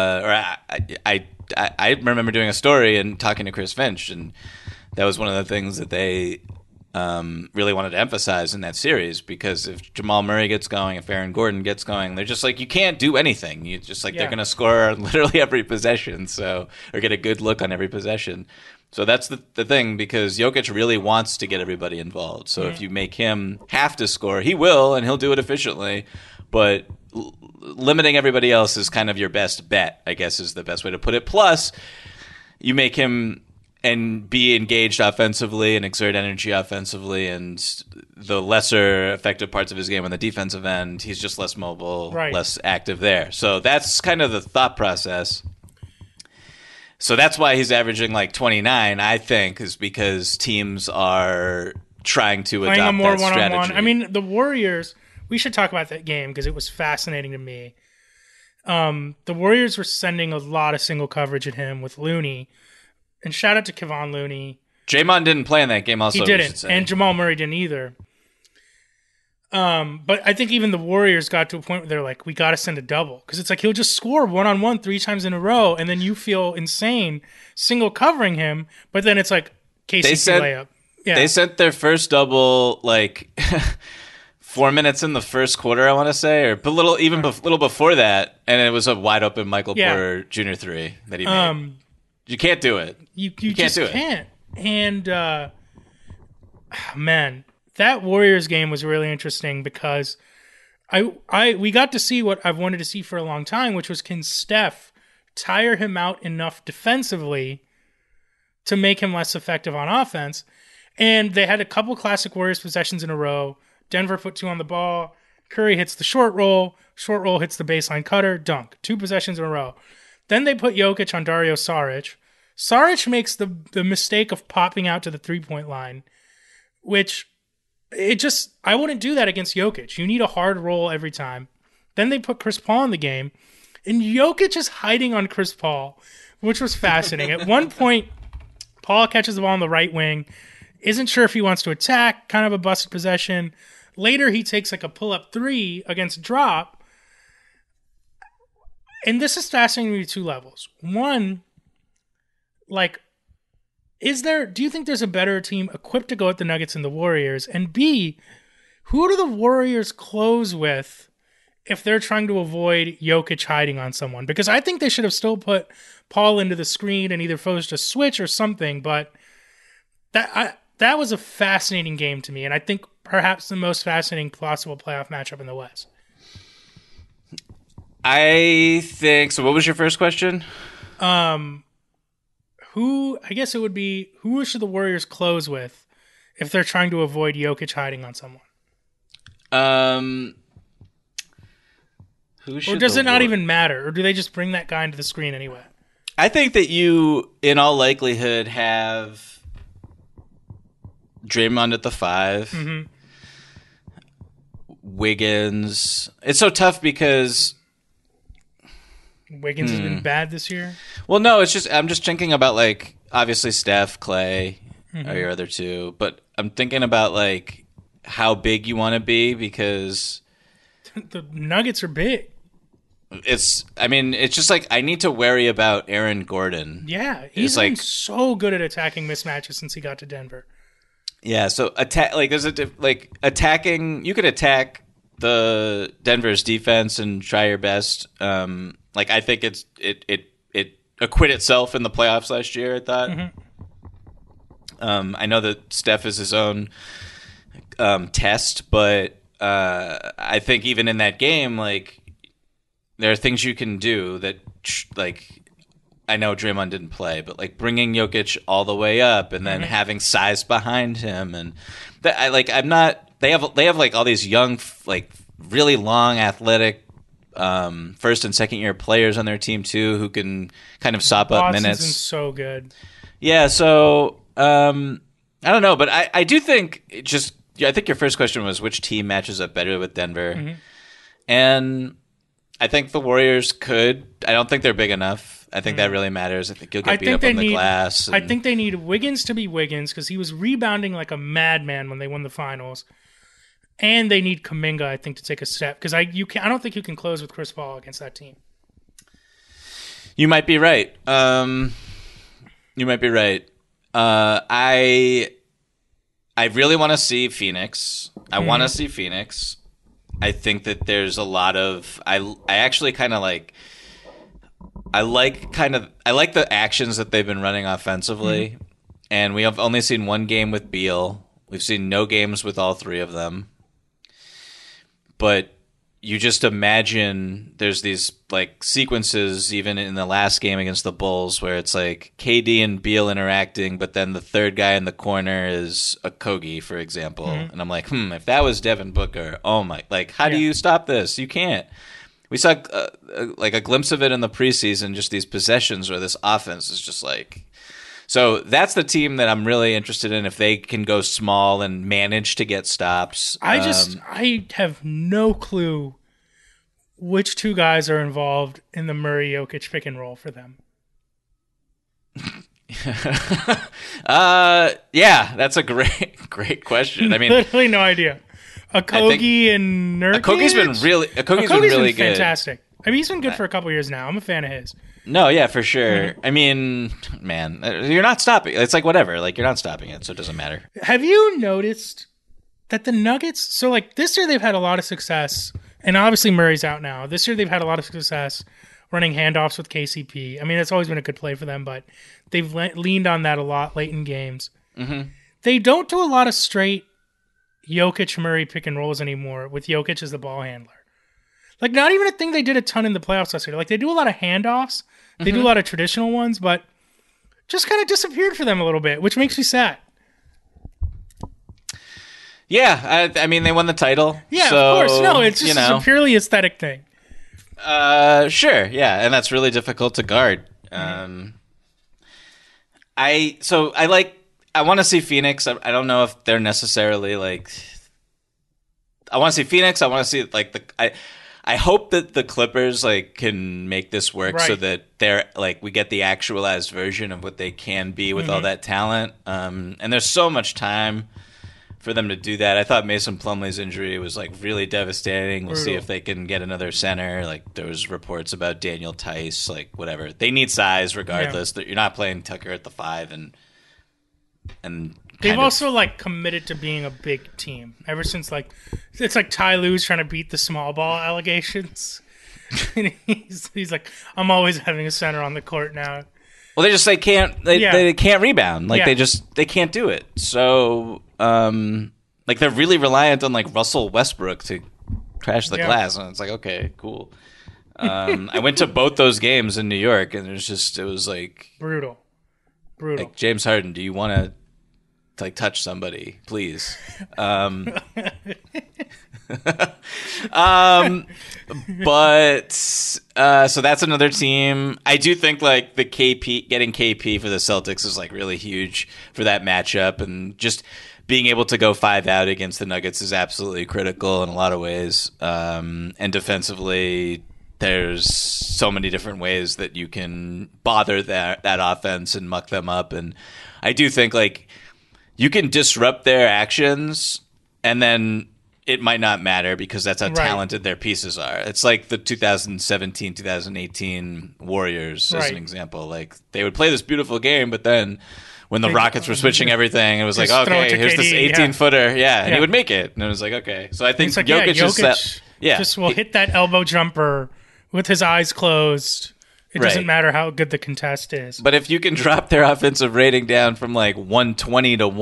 Speaker 5: I remember doing a story and talking to Chris Finch, and that was one of the things that they really wanted to emphasize in that series, because if Jamal Murray gets going, if Aaron Gordon gets going, they're just like, you can't do anything. You just like, they're going to score on literally every possession, or get a good look on every possession. So that's the thing, because Jokic really wants to get everybody involved. So if you make him have to score, he will, and he'll do it efficiently, but limiting everybody else is kind of your best bet, I guess is the best way to put it. Plus, you make him and be engaged offensively and exert energy offensively, and the lesser effective parts of his game on the defensive end, he's just less mobile, less active there. So that's kind of the thought process. So that's why he's averaging like 29, I think, is because teams are trying to
Speaker 4: Playing
Speaker 5: adopt
Speaker 4: a more
Speaker 5: that
Speaker 4: one-on-one.
Speaker 5: strategy.
Speaker 4: I mean, the Warriors, we should talk about that game because it was fascinating to me. The Warriors were sending a lot of single coverage at him with Looney. And shout out to Kevon Looney.
Speaker 5: Draymond didn't play in that game also.
Speaker 4: He
Speaker 5: we should
Speaker 4: didn't.
Speaker 5: say.
Speaker 4: And Jamal Murray didn't either. But I think even the Warriors got to a point where they're like, we got to send a double. Because it's like he'll just score one-on-one 3 times in a row, and then you feel insane single covering him. But then it's like KCP layup. Yeah.
Speaker 5: They sent their first double like 4 minutes in the first quarter, I want to say, or a little before that, and it was a wide open Michael Porter Jr. 3 that he made. You can't do it.
Speaker 4: You
Speaker 5: can't
Speaker 4: just
Speaker 5: do it.
Speaker 4: can't. And man, that Warriors game was really interesting because we got to see what I've wanted to see for a long time, which was, can Steph tire him out enough defensively to make him less effective on offense? And they had a couple classic Warriors possessions in a row. Denver put 2 on the ball. Curry hits the short roll hits the baseline cutter, dunk. 2 possessions in a row. Then they put Jokic on Dario Saric. Saric makes the mistake of popping out to the 3-point line, which I wouldn't do that against Jokic. You need a hard roll every time. Then they put Chris Paul in the game, and Jokic is hiding on Chris Paul, which was fascinating. At one point, Paul catches the ball on the right wing, isn't sure if he wants to attack, kind of a busted possession. Later, he takes like a pull-up 3 against drop. And this is fascinating to me 2 levels. One, like, do you think there's a better team equipped to go at the Nuggets than the Warriors? And B, who do the Warriors close with if they're trying to avoid Jokic hiding on someone? Because I think they should have still put Paul into the screen and either forced a switch or something, but that was a fascinating game to me, and I think perhaps the most fascinating possible playoff matchup in the West.
Speaker 5: I think so. What was your first question?
Speaker 4: Who should the Warriors close with if they're trying to avoid Jokic hiding on someone? Or does it not even matter? Or do they just bring that guy into the screen anyway?
Speaker 5: I think that you, in all likelihood, have Draymond at the 5.
Speaker 4: Mm-hmm.
Speaker 5: Wiggins. It's so tough because
Speaker 4: Wiggins has been bad this year.
Speaker 5: Well, no, I'm just thinking about, like, obviously Steph, Clay are your other 2, but I'm thinking about, like, how big you want to be because
Speaker 4: the Nuggets are big.
Speaker 5: It's just like I need to worry about Aaron Gordon.
Speaker 4: Yeah, he's been so good at attacking mismatches since he got to Denver.
Speaker 5: Yeah, so attacking. You could attack the Denver's defense and try your best. I think it acquitted itself in the playoffs last year. I thought. I know that Steph is his own test, but I think even in that game, like, there are things you can do that, like, I know Draymond didn't play, but, like, bringing Jokic all the way up and then having size behind him, and they have like all these young, like, really long, athletic first and second year players on their team too who can kind of sop up minutes.
Speaker 4: Boston's so good.
Speaker 5: Yeah, so I don't know, but I do think I think your first question was which team matches up better with Denver, and I think the Warriors could. I don't think they're big enough. I think that really matters. I think you'll get beat up on the glass.
Speaker 4: I think they need Wiggins to be Wiggins because he was rebounding like a madman when they won the finals. And they need Kuminga, I think, to take a step because I don't think you can close with Chris Paul against that team.
Speaker 5: You might be right. I really want to see Phoenix. I want to see Phoenix. I think that there's a lot of I actually kind of like I like the actions that they've been running offensively, and we have only seen one game with Beal. We've seen no games with all 3 of them. But you just imagine there's these, like, sequences even in the last game against the Bulls where it's like KD and Beal interacting, but then the third guy in the corner is Okogie, for example. And I'm like, if that was Devin Booker, oh my, like, how do you stop this? You can't. We saw like a glimpse of it in the preseason, just these possessions where this offense is just like. So that's the team that I'm really interested in if they can go small and manage to get stops.
Speaker 4: I have no clue which 2 guys are involved in the Murray-Jokic pick and roll for them.
Speaker 5: Yeah, that's a great question. I mean,
Speaker 4: literally no idea. Okogie and Nurkic.
Speaker 5: Okogie's been really good.
Speaker 4: Fantastic. I mean, he's been good for a couple years now. I'm a fan of his.
Speaker 5: No, yeah, for sure. I mean, man, you're not stopping. It's like whatever. Like, you're not stopping it, so it doesn't matter.
Speaker 4: Have you noticed that the Nuggets? So, like, this year they've had a lot of success, and obviously Murray's out now. This year they've had a lot of success running handoffs with KCP. I mean, it's always been a good play for them, but they've leaned on that a lot late in games. They don't do a lot of straight Jokic-Murray pick and rolls anymore with Jokic as the ball handler. Like, not even a thing they did a ton in the playoffs last year. Like, they do a lot of handoffs. They do a lot of traditional ones, but just kind of disappeared for them a little bit, which makes me sad.
Speaker 5: Yeah, I mean, they won the title.
Speaker 4: Yeah,
Speaker 5: so,
Speaker 4: of course. No, it's just a purely aesthetic thing.
Speaker 5: Sure, yeah, and that's really difficult to guard. I want to see Phoenix. I don't know if they're necessarily like. I want to see Phoenix. I want to see like I hope that the Clippers like can make this work so that they're like we get the actualized version of what they can be with all that talent. And there's so much time for them to do that. I thought Mason Plumlee's injury was like really devastating. We'll see if they can get another center. Like there was reports about Daniel Tice, like whatever. They need size regardless. You're not playing Tucker at the 5 and
Speaker 4: they've also like committed to being a big team ever since like it's like Ty Lue's trying to beat the small ball allegations. And he's like, I'm always having a center on the court now.
Speaker 5: Well, they can't rebound. Like they can't do it. So like they're really reliant on like Russell Westbrook to crash the glass, and it's like, okay, cool. I went to both those games in New York, and it was like
Speaker 4: brutal.
Speaker 5: Like, James Harden, do you want to like touch somebody, please? But so that's another team. I do think like the getting KP for the Celtics is like really huge for that matchup, and just being able to go 5 out against the Nuggets is absolutely critical in a lot of ways. And defensively, there's so many different ways that you can bother that offense and muck them up. And I do think like you can disrupt their actions and then it might not matter because that's how talented their pieces are. It's like the 2017, 2018 Warriors as an example. Like they would play this beautiful game, but then when the Rockets were switching everything, it was like, okay, here's this 18-footer. And he would make it. And it was like, okay. So I think Jokic
Speaker 4: just will hit that elbow jumper with his eyes closed. It doesn't matter how good the contest is.
Speaker 5: But if you can drop their offensive rating down from like 120 to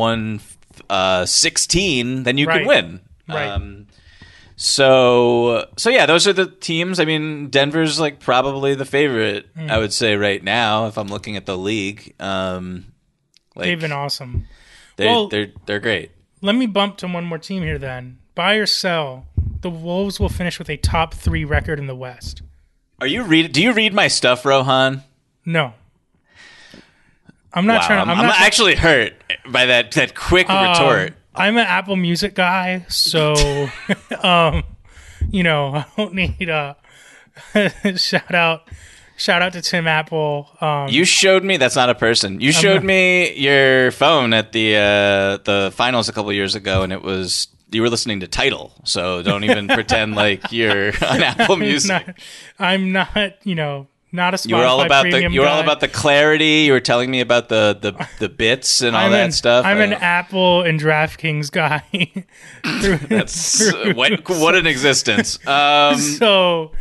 Speaker 5: 116, then you can win.
Speaker 4: Right.
Speaker 5: So yeah, those are the teams. I mean, Denver's like probably the favorite, I would say right now, if I'm looking at the league.
Speaker 4: They've been awesome.
Speaker 5: They're great.
Speaker 4: Let me bump to one more team here then. Buy or sell. The Wolves will finish with a top 3 record in the West.
Speaker 5: Do you read my stuff, Rohan?
Speaker 4: No. I'm not trying to.
Speaker 5: I'm actually hurt by that quick retort.
Speaker 4: I'm an Apple Music guy, so I don't need a shout out to Tim Apple.
Speaker 5: You showed me that's not a person. You showed me your phone at the finals a couple years ago, and you were listening to Tidal. So don't even pretend like you're on Apple Music.
Speaker 4: I'm not not a Spotify
Speaker 5: you were all about
Speaker 4: premium
Speaker 5: you were
Speaker 4: guy.
Speaker 5: all about the clarity. You were telling me about the bits and all that stuff.
Speaker 4: I'm an Apple and DraftKings guy.
Speaker 5: That's what an existence.
Speaker 4: So,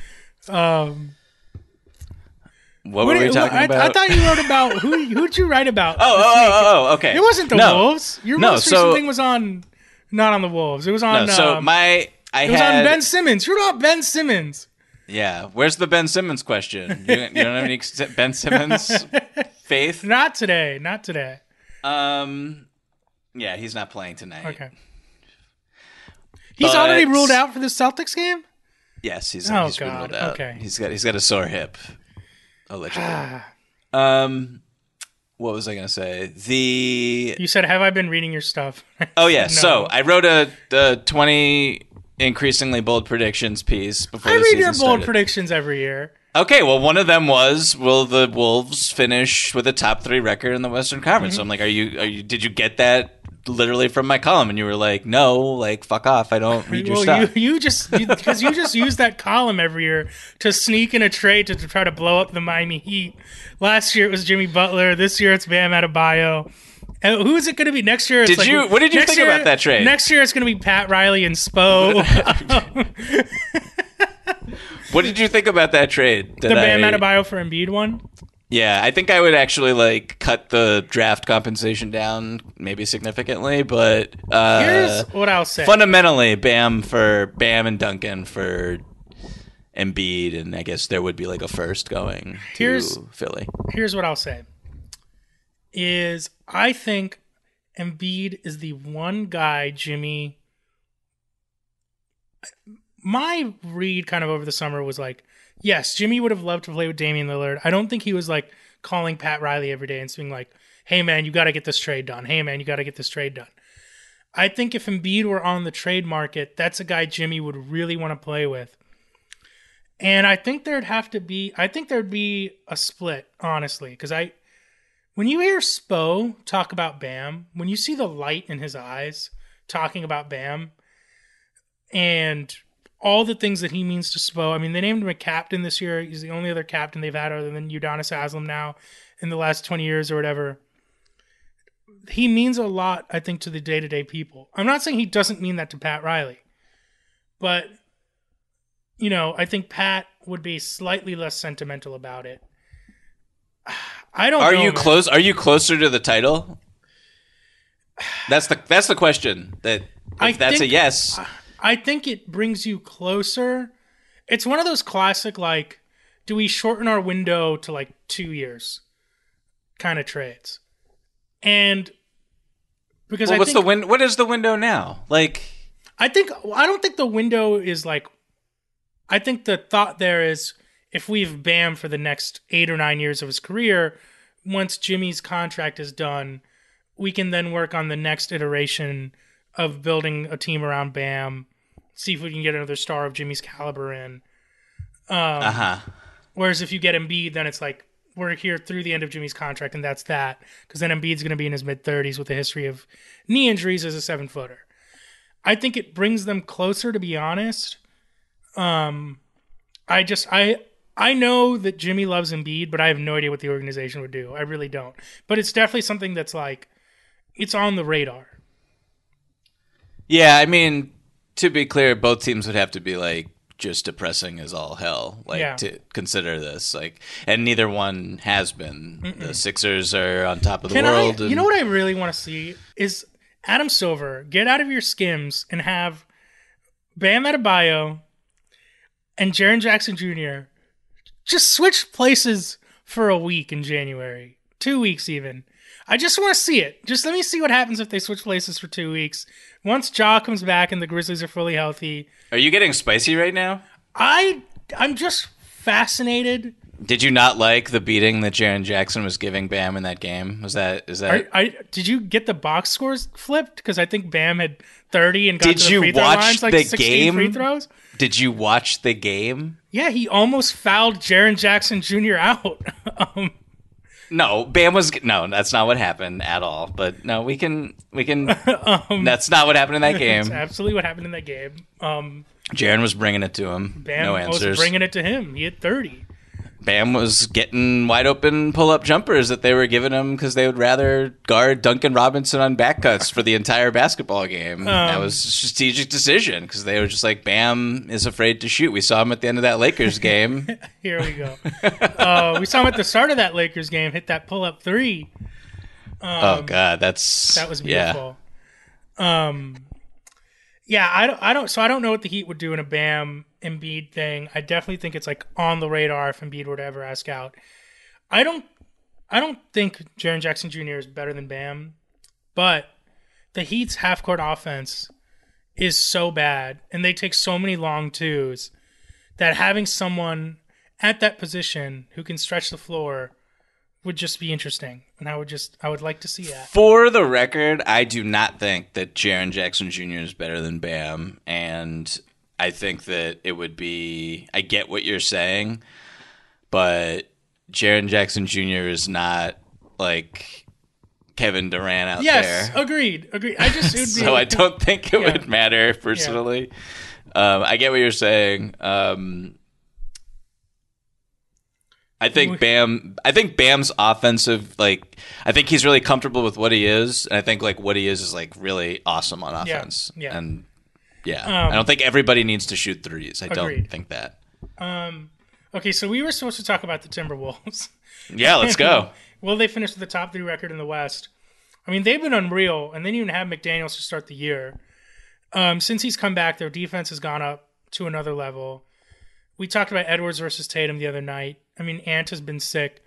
Speaker 5: what were we talking about?
Speaker 4: I thought you wrote about who'd you write about?
Speaker 5: Oh, okay.
Speaker 4: It wasn't the Wolves. Your most recent thing was not on the Wolves. It was on.
Speaker 5: No, so
Speaker 4: it was on Ben Simmons. You wrote about Ben Simmons.
Speaker 5: Yeah, where's the Ben Simmons question? You don't have any Ben Simmons faith?
Speaker 4: Not today.
Speaker 5: Yeah, he's not playing tonight.
Speaker 4: Okay. He's already ruled out for the Celtics game?
Speaker 5: Yes, he's been ruled out.
Speaker 4: Okay.
Speaker 5: He's got a sore hip, allegedly. What was I going to say?
Speaker 4: You said, have I been reading your stuff?
Speaker 5: Oh, yeah.
Speaker 4: No.
Speaker 5: So I wrote a 20 increasingly bold predictions piece before the season started.
Speaker 4: I read your bold predictions every year.
Speaker 5: Okay, well, one of them was, will the Wolves finish with a top 3 record in the Western Conference? So I'm like, did you get that literally from my column? And you were like, no, like, fuck off. I don't read your stuff.
Speaker 4: Because you just use that column every year to sneak in a trade to try to blow up the Miami Heat. Last year it was Jimmy Butler. This year it's Bam Adebayo. And who is it going to be next year?
Speaker 5: What did you think about that trade?
Speaker 4: Next year it's going to be Pat Riley and Spo.
Speaker 5: What did you think about that trade?
Speaker 4: The Bam Adebayo for Embiid one?
Speaker 5: Yeah, I think I would actually like cut the draft compensation down maybe significantly, but
Speaker 4: here's what I'll say.
Speaker 5: Fundamentally, Bam and Duncan for Embiid, and I guess there would be like a first going to Philly.
Speaker 4: Here's what I'll say. I think Embiid is the one guy Jimmy my read kind of over the summer was like, yes, Jimmy would have loved to play with Damian Lillard. I don't think he was like calling Pat Riley every day and being like, hey man, you got to get this trade done. Hey man, you got to get this trade done. I think if Embiid were on the trade market, that's a guy Jimmy would really want to play with. And I think there'd be a split, honestly, because when you hear Spo talk about Bam, when you see the light in his eyes talking about Bam and all the things that he means to Spo, I mean, they named him a captain this year. He's the only other captain they've had other than Udonis Haslem now in the last 20 years or whatever. He means a lot, I think, to the day-to-day people. I'm not saying he doesn't mean that to Pat Riley, but, you know, I think Pat would be slightly less sentimental about it. I don't know.
Speaker 5: Are you close? Are you closer to the title? That's the question. That's a yes.
Speaker 4: I think it brings you closer. It's one of those classic, like, do we shorten our window to like 2 years kind of trades? And because
Speaker 5: what is the window now? Like,
Speaker 4: I don't think the window is like, I think the thought there is if we've Bam for the next 8 or 9 years of his career, once Jimmy's contract is done, we can then work on the next iteration of building a team around Bam, see if we can get another star of Jimmy's caliber in. Whereas if you get Embiid, then it's like, we're here through the end of Jimmy's contract, and that's that. Because then Embiid's going to be in his mid-30s with a history of knee injuries as a 7-footer. I think it brings them closer, to be honest. I know that Jimmy loves Embiid, but I have no idea what the organization would do. I really don't. But it's definitely something that's like, it's on the radar.
Speaker 5: Yeah, I mean, to be clear, both teams would have to be like just depressing as all hell, like to consider this. Like, and neither one has been. Mm-mm. The Sixers are on top of the world.
Speaker 4: You know what I really want to see is Adam Silver get out of your skims and have Bam Adebayo and Jaren Jackson Jr. just switch places for a week in January. 2 weeks even. I just want to see it. Just let me see what happens if they switch places for 2 weeks. Once Ja comes back and the Grizzlies are fully healthy.
Speaker 5: Are you getting spicy right now?
Speaker 4: I'm just fascinated.
Speaker 5: Did you not like the beating that Jaren Jackson was giving Bam in that game? Is that?
Speaker 4: Did you get the box scores flipped? Because I think Bam had 30 and got to the free throw lines, like 16 free throws.
Speaker 5: Did you watch the game?
Speaker 4: Yeah, he almost fouled Jaren Jackson Jr. out.
Speaker 5: No, Bam was that's not what happened at all. But no, we can. That's not what happened in that game.
Speaker 4: That's absolutely what happened in that game.
Speaker 5: Jaren was bringing it to him.
Speaker 4: Bam
Speaker 5: no answers.
Speaker 4: was bringing it to him. He had 30.
Speaker 5: Bam was getting wide open pull-up jumpers that they were giving him because they would rather guard Duncan Robinson on back cuts for the entire basketball game. That was a strategic decision because they were just like, Bam is afraid to shoot. We saw him at the end of that Lakers game.
Speaker 4: Here we go. We saw him at the start of that Lakers game hit that pull-up 3.
Speaker 5: Oh God, that
Speaker 4: was beautiful. I don't know what the Heat would do in a Bam Embiid thing. I definitely think it's like on the radar if Embiid were to ever ask out. I don't think Jaren Jackson Jr. is better than Bam, but the Heat's half-court offense is so bad, and they take so many long twos that having someone at that position who can stretch the floor would just be interesting, and I would like to see that.
Speaker 5: For the record, I do not think that Jaren Jackson Jr. is better than Bam, and I think that it would be. I get what you're saying, but Jaren Jackson Jr. is not like Kevin Durant out there.
Speaker 4: Yes, agreed. I just it would be
Speaker 5: so I don't think it would matter personally. Yeah. I get what you're saying. I think Bam's offensive, like, I think he's really comfortable with what he is, and I think like what he is like really awesome on offense. Yeah. And I don't think everybody needs to shoot threes. I don't think that.
Speaker 4: Okay, so we were supposed to talk about the Timberwolves.
Speaker 5: Yeah, let's go.
Speaker 4: Well, they finished with the top 3 record in the West. I mean, they've been unreal, and they didn't even have McDaniels to start the year. Since he's come back, their defense has gone up to another level. We talked about Edwards versus Tatum the other night. I mean, Ant has been sick.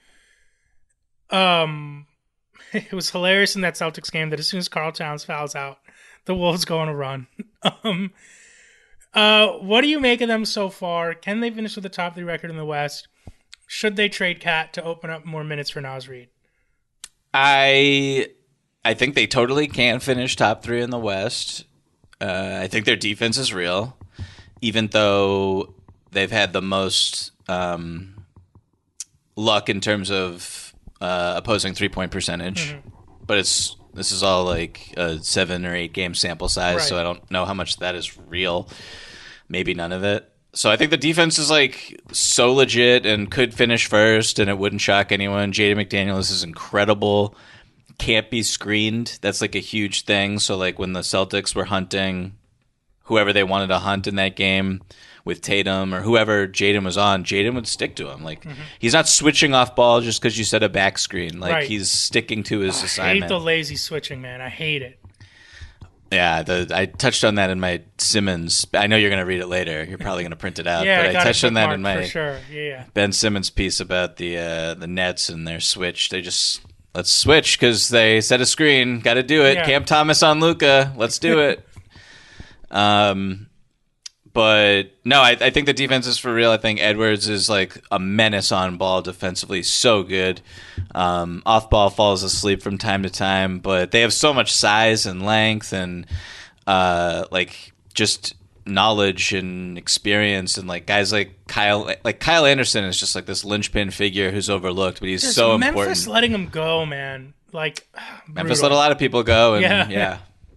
Speaker 4: It was hilarious in that Celtics game that as soon as Karl Towns fouls out, the Wolves go on a run. What do you make of them so far? Can they finish with the top 3 record in the West? Should they trade Cat to open up more minutes for Naz Reid?
Speaker 5: I think they totally can finish top 3 in the West. I think their defense is real, even though they've had the most luck in terms of opposing 3-point percentage. But this is all like a 7 or 8 game sample size,
Speaker 4: Right.
Speaker 5: so I don't know how much that is real. Maybe none of it. So I think the defense is like so legit and could finish first, and it wouldn't shock anyone. Jaden McDaniels is incredible. Can't be screened. That's like a huge thing. So like when the Celtics were hunting whoever they wanted to hunt in that game with Tatum or whoever Jaden was on, Jaden would stick to him. Like he's not switching off ball just because you set a back screen. Like
Speaker 4: Right.
Speaker 5: he's sticking to his
Speaker 4: I hate
Speaker 5: assignment.
Speaker 4: the lazy switching, man. I hate it.
Speaker 5: Yeah, I touched on that in my Simmons. I know you're going to read it later. You're probably going to print it out.
Speaker 4: Yeah,
Speaker 5: but
Speaker 4: I got
Speaker 5: touched
Speaker 4: it
Speaker 5: on that in
Speaker 4: bookmarked
Speaker 5: my
Speaker 4: for sure. Yeah.
Speaker 5: Ben Simmons piece about the Nets and their switch. They just let's switch because they set a screen. Got to do it.
Speaker 4: Yeah.
Speaker 5: Cam Thomas on Luka. Let's do it. But no, I think the defense is for real. I think Edwards is like a menace on ball defensively. So good. Off ball falls asleep from time to time, but they have so much size and length and like just knowledge and experience, and like guys like Kyle Anderson is just like this linchpin figure who's overlooked, but he's
Speaker 4: Just
Speaker 5: so
Speaker 4: Memphis
Speaker 5: important.
Speaker 4: letting him go, man. Like
Speaker 5: Memphis
Speaker 4: brutal.
Speaker 5: let a lot of people go, and
Speaker 4: Yeah.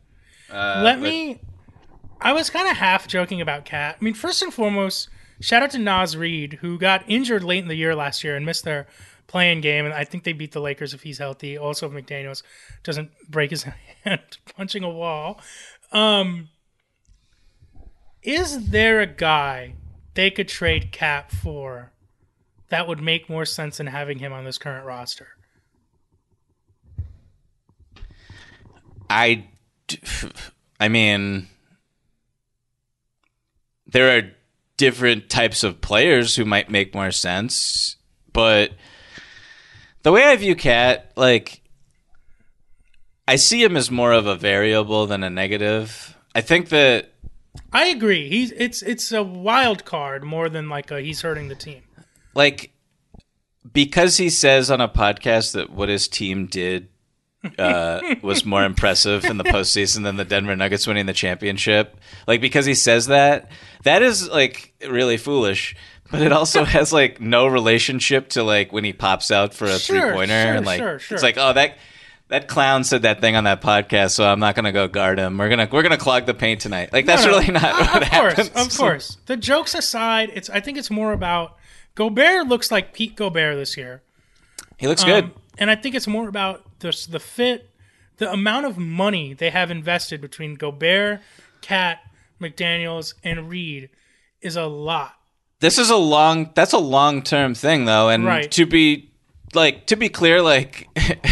Speaker 4: I was kind of half joking about Cat. I mean, first and foremost, shout out to Naz Reid, who got injured late in the year last year and missed their playing game, and I think they beat the Lakers if he's healthy. Also, if McDaniels doesn't break his hand punching a wall. Is there a guy they could trade Cat for that would make more sense than having him on this current roster?
Speaker 5: I mean, there are different types of players who might make more sense, but the way I view Cat, like, I see him as more of a variable than a negative. I think that
Speaker 4: I agree. It's a wild card more than like he's hurting the team.
Speaker 5: like because he says on a podcast that what his team did was more impressive in the postseason than the Denver Nuggets winning the championship. Like because he says that is like really foolish. But it also has like no relationship to like when he pops out for a
Speaker 4: Sure,
Speaker 5: 3-pointer,
Speaker 4: sure,
Speaker 5: and like
Speaker 4: sure.
Speaker 5: it's like, oh, that clown said that thing on that podcast, so I'm not gonna go guard him. We're gonna clog the paint tonight. Like that's really not what happens.
Speaker 4: Of course. The jokes aside, I think it's more about Gobert looks like Pete Gobert this year.
Speaker 5: He looks good.
Speaker 4: And I think it's more about the fit, the amount of money they have invested between Gobert, Cat, McDaniels, and Reed is a lot.
Speaker 5: That's a long-term thing though, and
Speaker 4: Right.
Speaker 5: to be clear, like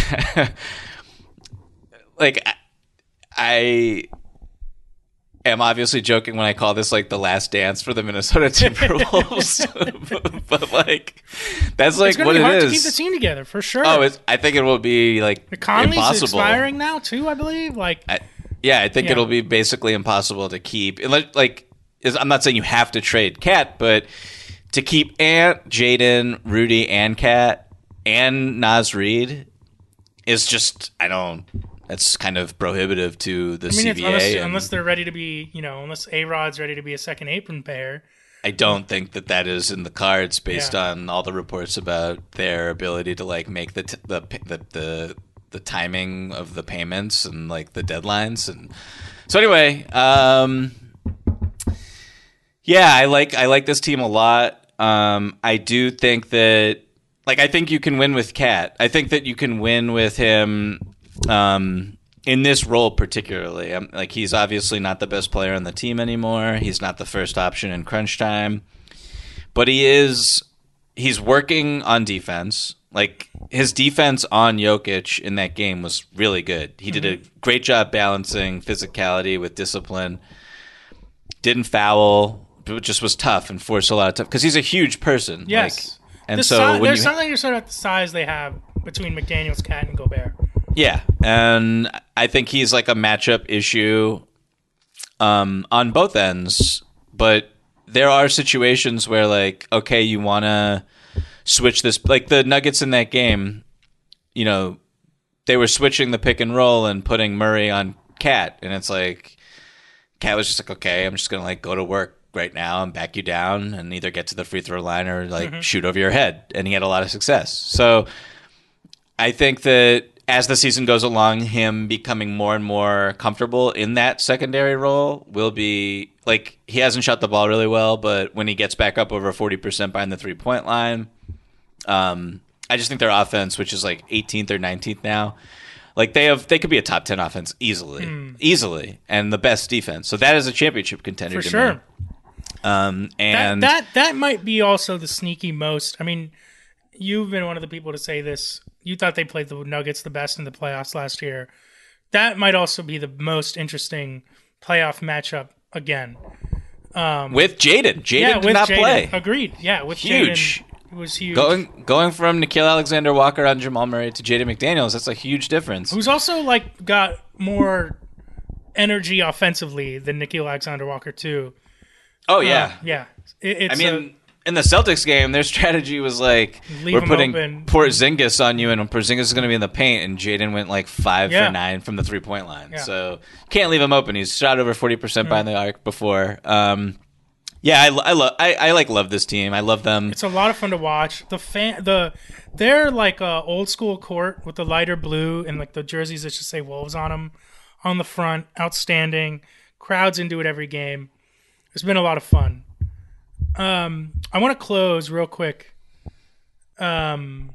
Speaker 5: like I am obviously joking when I call this like the last dance for the Minnesota Timberwolves, but like that's like
Speaker 4: It's going
Speaker 5: what
Speaker 4: to be
Speaker 5: it
Speaker 4: hard to
Speaker 5: is.
Speaker 4: keep the team together, for sure.
Speaker 5: I think it will be like
Speaker 4: Conley's
Speaker 5: impossible.
Speaker 4: expiring now, too, I believe. Like,
Speaker 5: I think
Speaker 4: Yeah.
Speaker 5: it'll be basically impossible to keep. I'm not saying you have to trade Cat, but to keep Ant, Jaden, Rudy, and Cat and Naz Reid is just that's kind of prohibitive to the CBA.
Speaker 4: unless they're ready to be, unless A-Rod's ready to be a second apron pair.
Speaker 5: I don't think that is in the cards based
Speaker 4: Yeah.
Speaker 5: on all the reports about their ability to like make the timing of the payments and like the deadlines. And so anyway, yeah, I like this team a lot. I do think that I think you can win with Cat. I think that you can win with him in this role particularly. He's obviously not the best player on the team anymore. He's not the first option in crunch time. But he's working on defense. Like his defense on Jokic in that game was really good. He did a great job balancing physicality with discipline. Didn't foul, but just was tough and forced a lot of tough because he's a huge person.
Speaker 4: Yes.
Speaker 5: There's
Speaker 4: something you're saying about the size they have between McDaniels, Cat, and Gobert.
Speaker 5: Yeah, and I think he's like a matchup issue on both ends. but there are situations where, like, okay, you want to switch this. Like the Nuggets in that game, you know, they were switching the pick and roll and putting Murray on Cat, and it's like Cat was just like, okay, I'm just gonna like go to work right now and back you down and either get to the free throw line or like shoot over your head, and he had a lot of success. So I think that as the season goes along, him becoming more and more comfortable in that secondary role will be like, he hasn't shot the ball really well, but when he gets back up over 40% behind the 3-point line, I just think their offense, which is like 18th or 19th now, like they could be a top 10 offense easily, and the best defense. So that is a championship contender
Speaker 4: For
Speaker 5: to
Speaker 4: sure.
Speaker 5: me. And
Speaker 4: that might be also the sneaky most. I mean, you've been one of the people to say this. You thought they played the Nuggets the best in the playoffs last year. That might also be the most interesting playoff matchup again.
Speaker 5: with Jaden. Jaden did not play.
Speaker 4: Agreed. Yeah, with
Speaker 5: Huge.
Speaker 4: Jaden. It was huge.
Speaker 5: Going from Nickeil Alexander-Walker on Jamal Murray to Jaden McDaniels, that's a huge difference.
Speaker 4: Who's also like got more energy offensively than Nickeil Alexander-Walker too.
Speaker 5: Oh, yeah.
Speaker 4: Yeah.
Speaker 5: I mean, in the Celtics game, their strategy was like,
Speaker 4: Leave
Speaker 5: we're
Speaker 4: him
Speaker 5: putting
Speaker 4: open.
Speaker 5: Porzingis on you, and Porzingis is going to be in the paint, and Jaden went like 5
Speaker 4: Yeah.
Speaker 5: for 9 from the 3-point line.
Speaker 4: Yeah.
Speaker 5: So can't leave him open. He's shot over 40% behind the arc before. Yeah, I love this team. I love them.
Speaker 4: It's a lot of fun to watch. They're like old school court with the lighter blue and like the jerseys that should say Wolves on them on the front. Outstanding. Crowds into it every game. It's been a lot of fun. I want to close real quick. The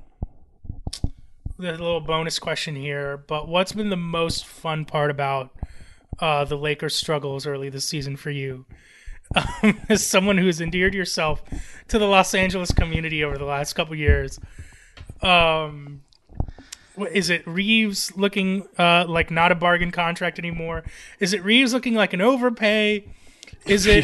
Speaker 4: little bonus question here, but what's been the most fun part about the Lakers' struggles early this season for you? As someone who's endeared yourself to the Los Angeles community over the last couple years, is it Reeves looking like not a bargain contract anymore? Is it Reeves looking like an overpay? Is it,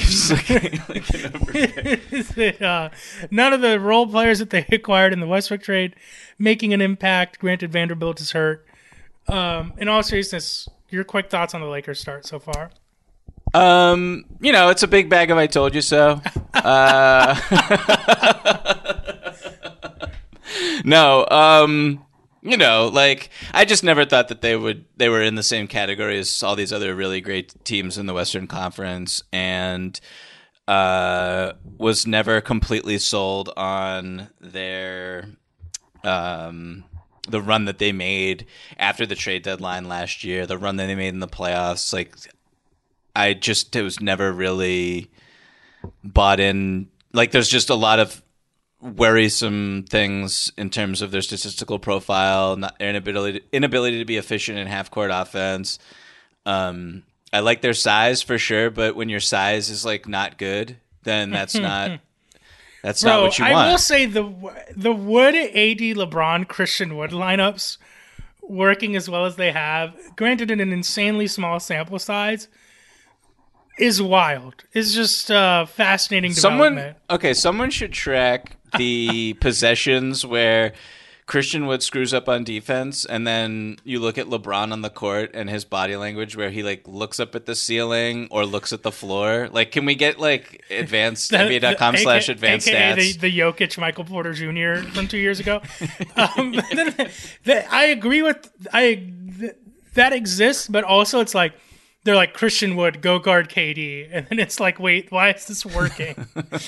Speaker 4: is it none of the role players that they acquired in the Westbrook trade making an impact? Granted, Vanderbilt is hurt. In all seriousness, your quick thoughts on the Lakers start so far?
Speaker 5: It's a big bag of I told you so. No, I just never thought that they were in the same category as all these other really great teams in the Western Conference, and was never completely sold on their the run that they made after the trade deadline last year, the run that they made in the playoffs. Like, it was never really bought in. Like, there's just a lot of worrisome things in terms of their statistical profile, their inability to be efficient in half-court offense. I like their size for sure, but when your size is like not good, then that's not not what you want.
Speaker 4: I will say the Wood, AD, LeBron, Christian Wood lineups working as well as they have, granted in an insanely small sample size, is wild. It's just fascinating development.
Speaker 5: Someone should track the possessions where Christian Wood screws up on defense, and then you look at LeBron on the court and his body language where he like looks up at the ceiling or looks at the floor. Like, can we get like advanced NBA.com/advanced stats?
Speaker 4: The Jokic Michael Porter Jr. from 2 years ago. I agree with that exists, but also it's like they're like, Christian Wood, go guard KD, and then it's like, wait, why is this working?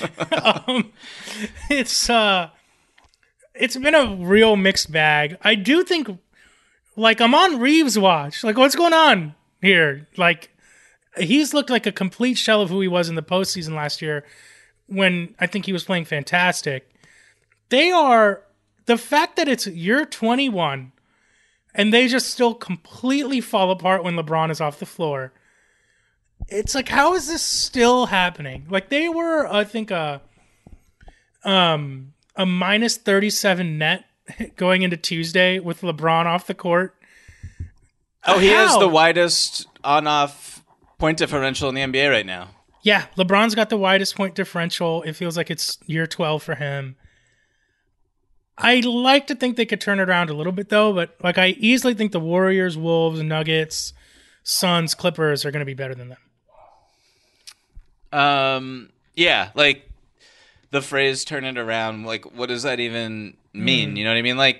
Speaker 4: It's been a real mixed bag. I do think, like, I'm on Reeves' watch. Like, what's going on here? Like, he's looked like a complete shell of who he was in the postseason last year when I think he was playing fantastic. The fact that it's year 21 and they just still completely fall apart when LeBron is off the floor. It's like, how is this still happening? Like, they were, I think, a minus 37 net going into Tuesday with LeBron off the court.
Speaker 5: Oh, he has the widest on-off point differential in the NBA right now.
Speaker 4: Yeah, LeBron's got the widest point differential. It feels like it's year 12 for him. I like to think they could turn it around a little bit, though, but like, I easily think the Warriors, Wolves, Nuggets, Suns, Clippers are going to be better than them.
Speaker 5: Yeah, like the phrase "turn it around." Like, what does that even mean? You know what I mean? Like,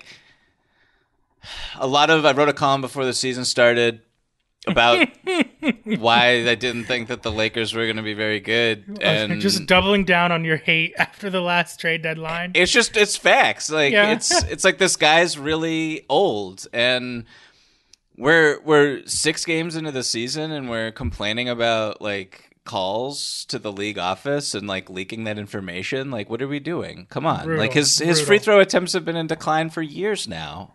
Speaker 5: I wrote a column before the season started about why I didn't think that the Lakers were going to be very good, and
Speaker 4: just doubling down on your hate after the last trade deadline.
Speaker 5: It's facts. Like
Speaker 4: Yeah.
Speaker 5: it's like this guy's really old, and we're 6 games into the season, and we're complaining about like calls to the league office and like leaking that information. Like, what are we doing? Come on.
Speaker 4: Brutal,
Speaker 5: like his
Speaker 4: brutal.
Speaker 5: free throw attempts have been in decline for years now.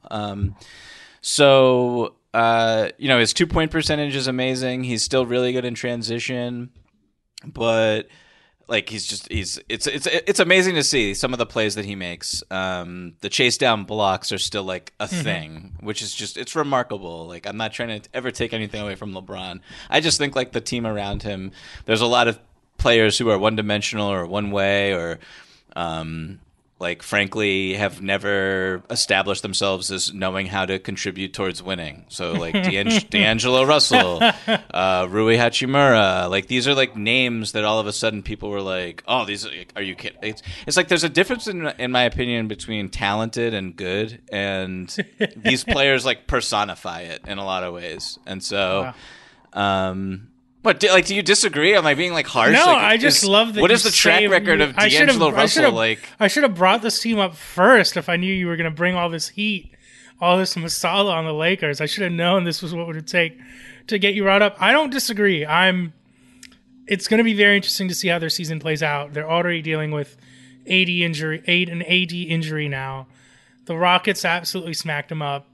Speaker 5: So his 2-point percentage is amazing. He's still really good in transition, but like it's amazing to see some of the plays that he makes. The chase down blocks are still like a thing, which is it's remarkable. Like, I'm not trying to ever take anything away from LeBron. I just think like the team around him, there's a lot of players who are one dimensional or one way, or like frankly have never established themselves as knowing how to contribute towards winning. So like D'Angelo Russell, Rui Hachimura, like these are like names that all of a sudden people were like, oh, these are you kidding? It's like there's a difference in my opinion between talented and good, and these players like personify it in a lot of ways. And so What, do you disagree? Am I being like harsh?
Speaker 4: No,
Speaker 5: like,
Speaker 4: I just love that.
Speaker 5: What is the track record of D'Angelo Russell?
Speaker 4: I should have brought this team up first if I knew you were going to bring all this heat, all this masala on the Lakers. I should have known this was what it would take to get you brought up. I don't disagree. It's going to be very interesting to see how their season plays out. They're already dealing with an AD injury now. The Rockets absolutely smacked them up.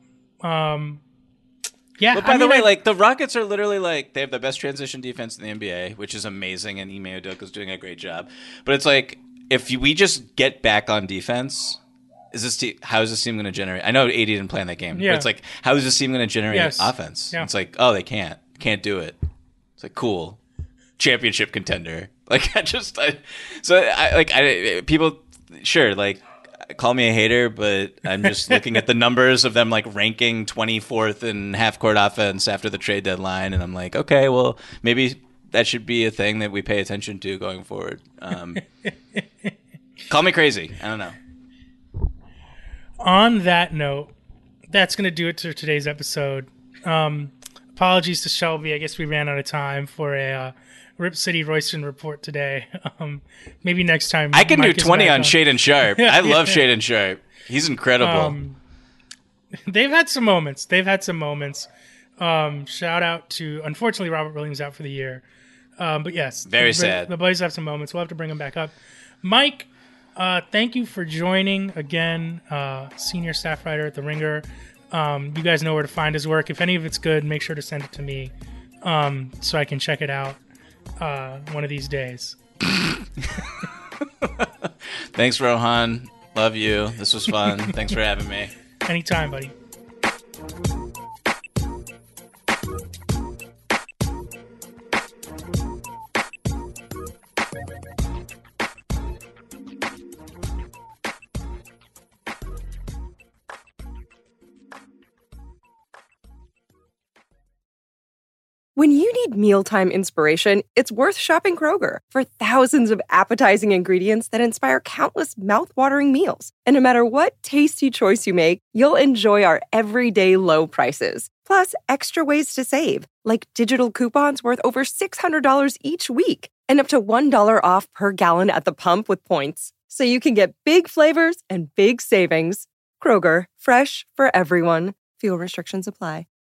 Speaker 4: Yeah,
Speaker 5: but by the way, like the Rockets are literally like they have the best transition defense in the NBA, which is amazing, and Ime Udoka's doing a great job. But it's like if we just get back on defense, how is this team going to generate? I know AD didn't play in that game, but it's like how is this team going to generate offense? Yeah. It's like can't do it. It's like cool, championship contender. Like people sure like. Call me a hater, but I'm just looking at the numbers of them like ranking 24th in half-court offense after the trade deadline, and I'm like, okay, well, maybe that should be a thing that we pay attention to going forward. Call me crazy. I don't know.
Speaker 4: On that note, that's going to do it for today's episode. Apologies to Shelby. I guess we ran out of time for a Rip City Royston report today. Maybe next time.
Speaker 5: I can do 20 on Shaedon Sharpe. I love Shaedon Sharpe. He's incredible.
Speaker 4: They've had some moments. Shout out to, unfortunately, Robert Williams out for the year. But yes.
Speaker 5: Very sad.
Speaker 4: The Blazers have some moments. We'll have to bring them back up. Mike, thank you for joining again. Senior staff writer at The Ringer. You guys know where to find his work. If any of it's good, make sure to send it to me so I can check it out. One of these days.
Speaker 5: Thanks, Rohan. Love you. This was fun. Thanks for having me.
Speaker 4: Anytime, buddy.
Speaker 6: When you need mealtime inspiration, it's worth shopping Kroger for thousands of appetizing ingredients that inspire countless mouthwatering meals. And no matter what tasty choice you make, you'll enjoy our everyday low prices. Plus, extra ways to save, like digital coupons worth over $600 each week and up to $1 off per gallon at the pump with points. So you can get big flavors and big savings. Kroger, fresh for everyone. Fuel restrictions apply.